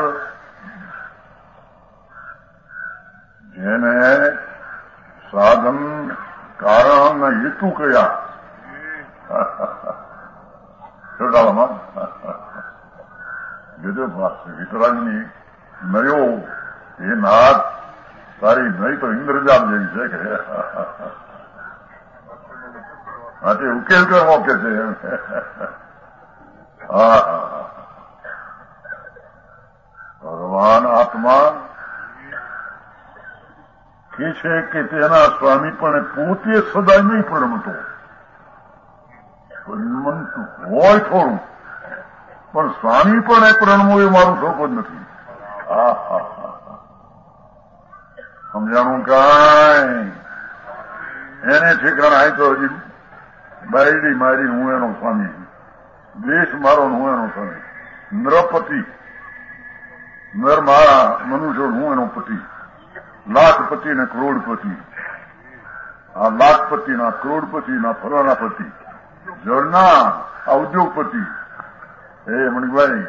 જેને સાધન કારણ અને હેતુ કયા છોટાલામાં જુદો વિતરાગની નયો એ નાદ તારી નહીં તો ઇન્દ્રજામ જેવી છે કે હા તે ઉકેલ કરવો કે છે. હા ભગવાન આત્મા કે છે કે તેના સ્વામી પણ પોતે સદાય નહીં પ્રણમતો. મનતું હોય થોડું પણ સ્વામી પણ એ પ્રણમવું એ મારું સ્વપ જ નથી. હા હા હા સમજાણું કાંઈ? એને ઠેકાણ આય તો હજી બાયડી મારી હું એનો સ્વામી, દેશ મારો હું એનો સ્વામી, નરપતિ નર મારા મનુષ્ય હું એનો પતિ, લાખપતિ ને કરોડપતિ, આ લાખપતિ ના કરોડપતિ ના ફલાણા પતિ, જળના આ ઉદ્યોગપતિ. એ મણિભાઈ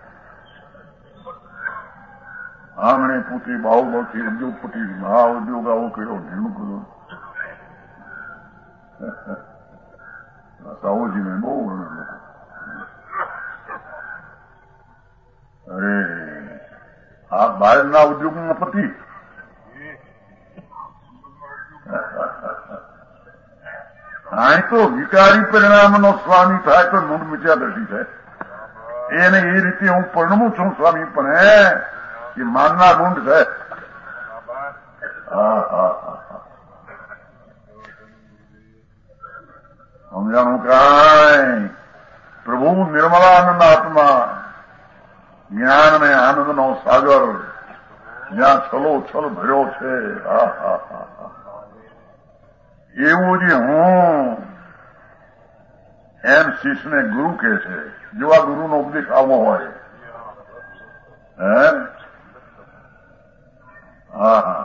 આંગણે પૂતી બાહુબળથી ઉદ્યોગપતિ મહા ઉદ્યોગ આવો કર્યો ઘણું કર્યો. સાહુજીને બહુ વર્ણન લોકો. અરે આ બહારના ઉદ્યોગમાં પતિ, અહીં તો વિકારી પરિણામનો સ્વામી થાય તો મૂળ મિથ્યા દ્રષ્ટિ છે. એને એ રીતે હું પરણમું છું સ્વામી પણ હે એ માનના ગુંડ છે. હા હા હા સમજાણું કાંઈ? પ્રભુ નિર્મળાનંદ આત્મા, જ્ઞાન અને આનંદનો સાગર જ્યાં છલો છલ ભર્યો છે. હા હા હા એવું જે હું એમ શિષ્યને ગુરુ કહે છે. જો આ ગુરુનો ઉપદેશ આવો હોય. હે હા હા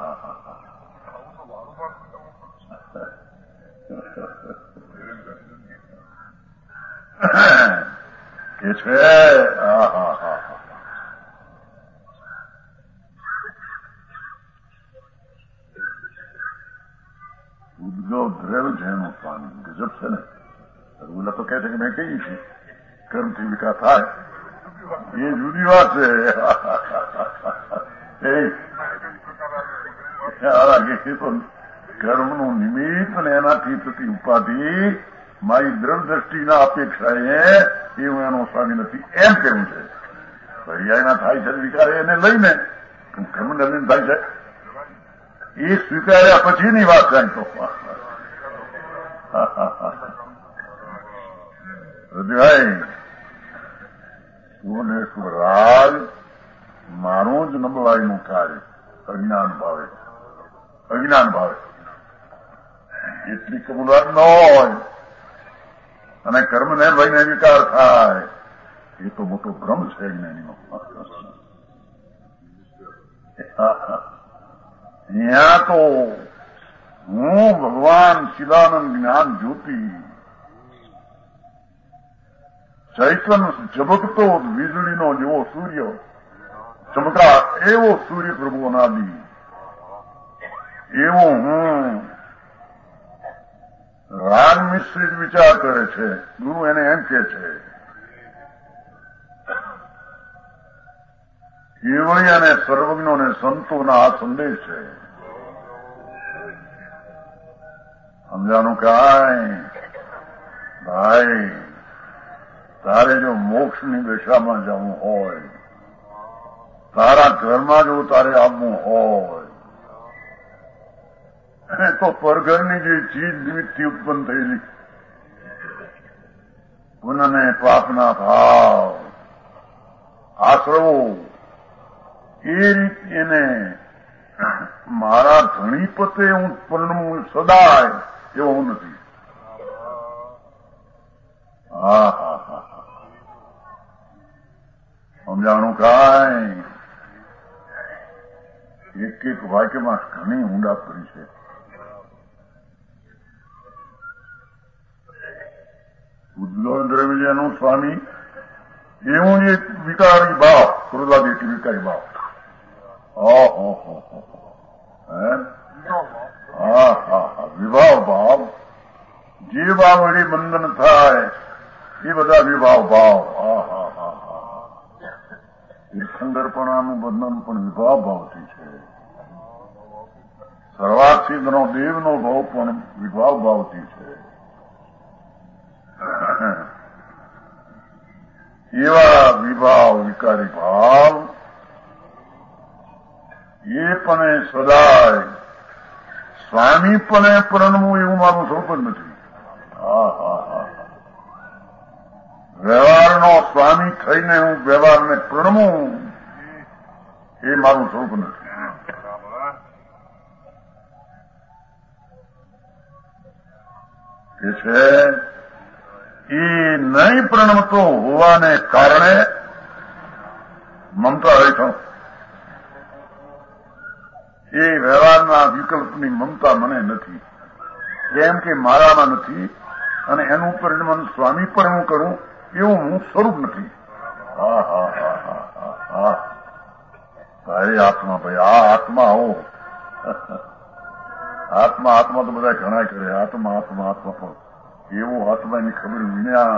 હા છે હા હા હા ઉદ્ગવ દ્રવ છે એનું સ્વામી ગજબ છે ને ઓલા તો કહે છે કે મેં કહીએ છીએ કર્મથી વિકાસ થાય એ જુદી વાત છે કર્મનું નિમિત્ત અને એનાથી થતી ઉપાધિ મારી દ્રઢ દ્રષ્ટિના અપેક્ષાએ એ હું એનો સ્વામી નથી એમ કેવું છે પર્યાયના થાય છે વિચાર એને લઈને કર્મને લઈને થાય છે એ સ્વીકાર્યા પછીની વાત થાય તો હૃદયભાઈ સુવર્ણેશ્વરાજ મારું જ નબળાઈનું કાર્ય અજ્ઞાન ભાવે અજ્ઞાન ભાવે એટલી કબૂલાત ન હોય અને કર્મને લઈને વિકાર થાય એ તો મોટો ભ્રમ છે જ્ઞાનીનો ત્યાં તો હું ભગવાન શિલાનંદ જ્ઞાન જ્યોતિ ચૈતન્ય ઝબકતો વીજળીનો જેવો સૂર્ય ચમકા એવો સૂર્ય પ્રભુ અનાદિ એવો હું રાગ મિશ્રિત વિચાર કરે છે ગુરુ એને એમ કે છે કેવળી અને સર્વજ્ઞોને સંતોના આ સંદેશ છે સમજાનું કાંઈ ભાઈ તારે જો મોક્ષની દિશામાં જવું હોય તારા ઘરમાં જો તારે આવવું હોય તો પરઘરની જે ચીજ નિમિત્તથી ઉત્પન્ન થયેલી પુનઃને પાપના ભાવ આશ્રવો એ રીત એને મારા ધણીપતે હું પરણવું સદાય એવો હું નથી હા હા હા સમજાણું કાંઈ એક એક વાક્યમાં ઘણી ઊંડા પડી છે ઉદ્ગવ દ્રવ્યનું સ્વામી એવું એક વિકારી ભાવ ક્રોધાદી એક વિકારી ભાવ ઓહો હે હા હા હા વિભાવ ભાવ જે ભાવ વળી બંધન થાય એ બધા વિભાવ ભાવ હા હા હા હા તીર્થંકરપણાનું બંધન પણ વિભાવ ભાવથી છે સર્વાસિદ્ધનો દેવનો ભાવ પણ વિભાવ ભાવથી છે એવા વિભાવ વિકારી ભાવ એ પણ સદાય સ્વામી પણ પરણવું એવું મારું સ્વરૂપ જ નથી હા હા હા વ્યવહારનો સ્વામી થઈને હું વ્યવહારને પ્રણમું એ મારું સ્વરૂપ નથી કે છે એ નહીં પ્રણમતો હોવાને કારણે મમતા રહેતો એ વ્યવહારના વિકલ્પની મમતા મને નથી કેમ કે મારામાં નથી અને એનું પરિણામ સ્વામી પણ હું કરું એવું હું સ્વરૂપ નથી હા હા હા હા હા હા ભાઈ આત્મા ભાઈ આ આત્મા આવો આત્મા આત્મા તો બધા ઘણા કરે આત્મા આત્મા આત્મા પણ એવો આત્માની ખબર વિના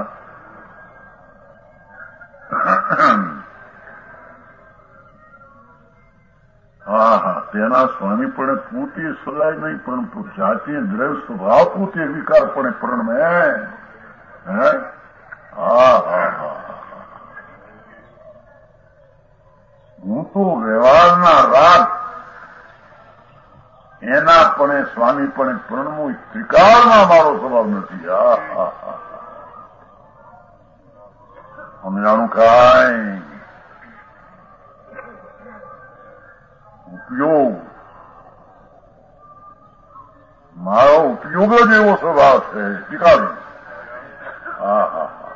હા હા તેના સ્વામી પણ પોતે સલાય નહીં પરંતુ જાતીય દ્રવ્ય સ્વભાવ પોતે વિકાર પણ પરણમે હે હા હા હા હું તો વ્યવહારના રાગ એના પણ સ્વામી પણ પ્રણમું ત્રિકાળમાં મારો સ્વભાવ નથી હા હા હા સમજાણું કાંઈ ઉપયોગ મારો ઉપયોગ જ એવો સ્વભાવ છે સ્વીકારું હા હા હા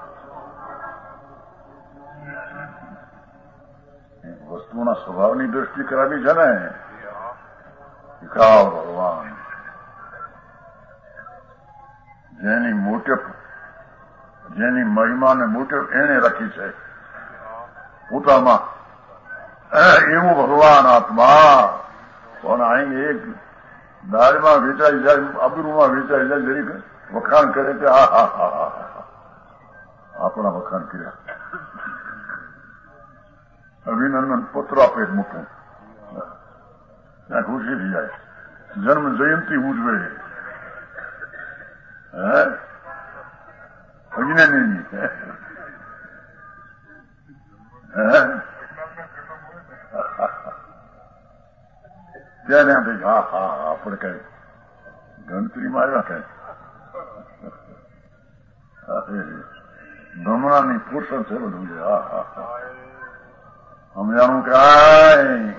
વસ્તુના સ્વભાવની દ્રષ્ટિ કરાવી છે ને સ્વીકાર ભગવાન જેની મોટપ જેની મહિમાને મોટે એને રાખી છે પોતામાં એવું ભગવાન આત્મા પણ અહીં એક દાળમાં વેચાઈ જાય, આબરૂમાં વેચાઈ જાય, જરીક વખાણ કરે કે હા હા હા હા હા આપણા વખાણ કર્યા. અભિનંદન પત્ર આપે મોટું, ત્યાં ખુશી થઈ જાય. જન્મ જયંતિ ઉજવે હે અજ્ઞાની ત્યારે આપણે હા હા આપણે કઈ ગણતરીમાં આવ્યા કઈ ભ્રમણાની પોષણ છે બધું છે. હા હા હા સમજાણું કાય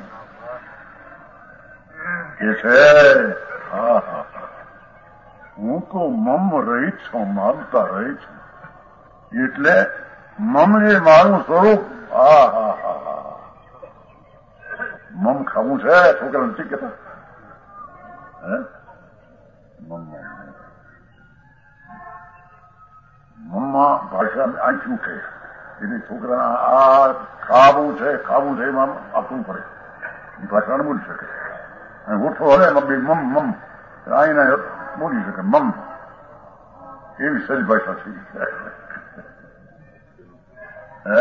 કે છે. હા હા હું તો મમ રહી છું, માનતા રહી છું, એટલે મમ એ મારું સ્વરૂપ. હા હા હા હા મમ ખાવું છે છોકરા નથી કેતા હે મમ મમ્મા ભાષા આંખ્યું કે એટલે છોકરા આ ખાવું છે ખાવું છે એમાં આપવું પડે. એ ભાષા બોલી શકે. ગોઠવો હવે મમ મમ આઈને બોલી શકે મમ. એવી સજ ભાષા છે હે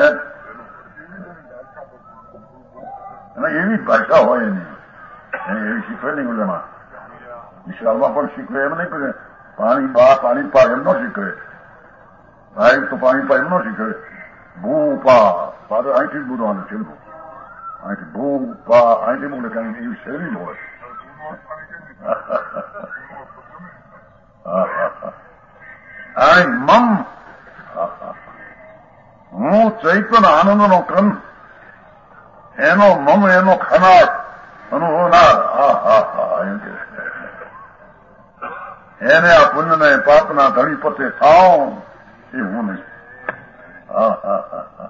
એવી ભાષા હોય એની એવી શીખવે નહીં. ઓલામાં વિશાળમાં પણ શીખવે એમ નહીં કે પાણી બા પાણી પા એમ ન શીખવે. ભાઈ તો પાણી પા એમ ન શીખવે. ભૂ પા પાછળ અહીંથી જ બોલવાનું છે. અહીંથી ભૂ પા અહીંથી બોલે કારણ કે એવી શૈલી જ હોય. મમ હું ચૈતન આનંદનો કંદ, એનો મમ એનો ખનાટ અનુભવનાર. હા હા હા એમ કે એને આ પુણ્યને પાપના ધણીપતે થાવ એ હું નહીં. હા હા હા હા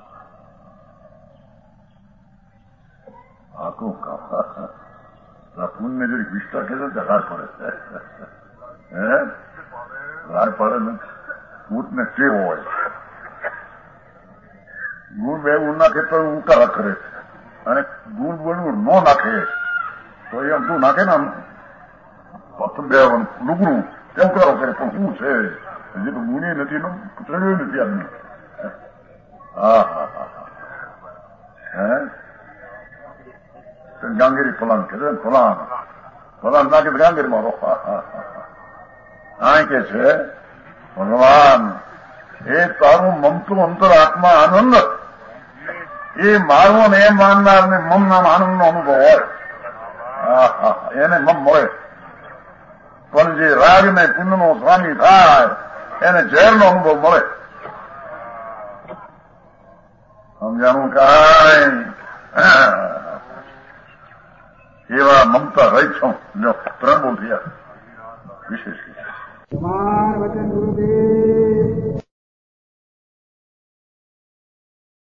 આખું કામ પુણ્ય જરી વિસ્તાર કે રાડ પડે હે રાડ પડે ને ઊંટને ટેવ હોય. ગુણ બે ગુણ નાખે તો ઉતારા કરે અને ગુણ બોલવું ન નાખે તો એમ શું નાખે ને આમ બે લુગડું કેમ કરો કરે પણ શું છે હજી તો ગુણી નથી ને ચડ્યું નથી આદમી. હા હા હા હે ગાંગીરી ફલાન કે છે ફલાન ફલાન નાખે તો ગાંગીરી મારો. આ કે છે ભગવાન એ તારું મમતું અંતર આત્મા આનંદ એ મારવો ને એમ માનનાર ને મમ નામ આનંદ નો અનુભવ હોય. હા હા એને મમ મળે. પણ જે રાગ ને પુણ્ય નો સ્વામી થાય એને ઝેર નો અનુભવ મળે. સમજાણું કાંઈ એવા મમતા રહી છું. જો ત્રણ બોલ થયા વિશેષ વચન ગુરુદેવ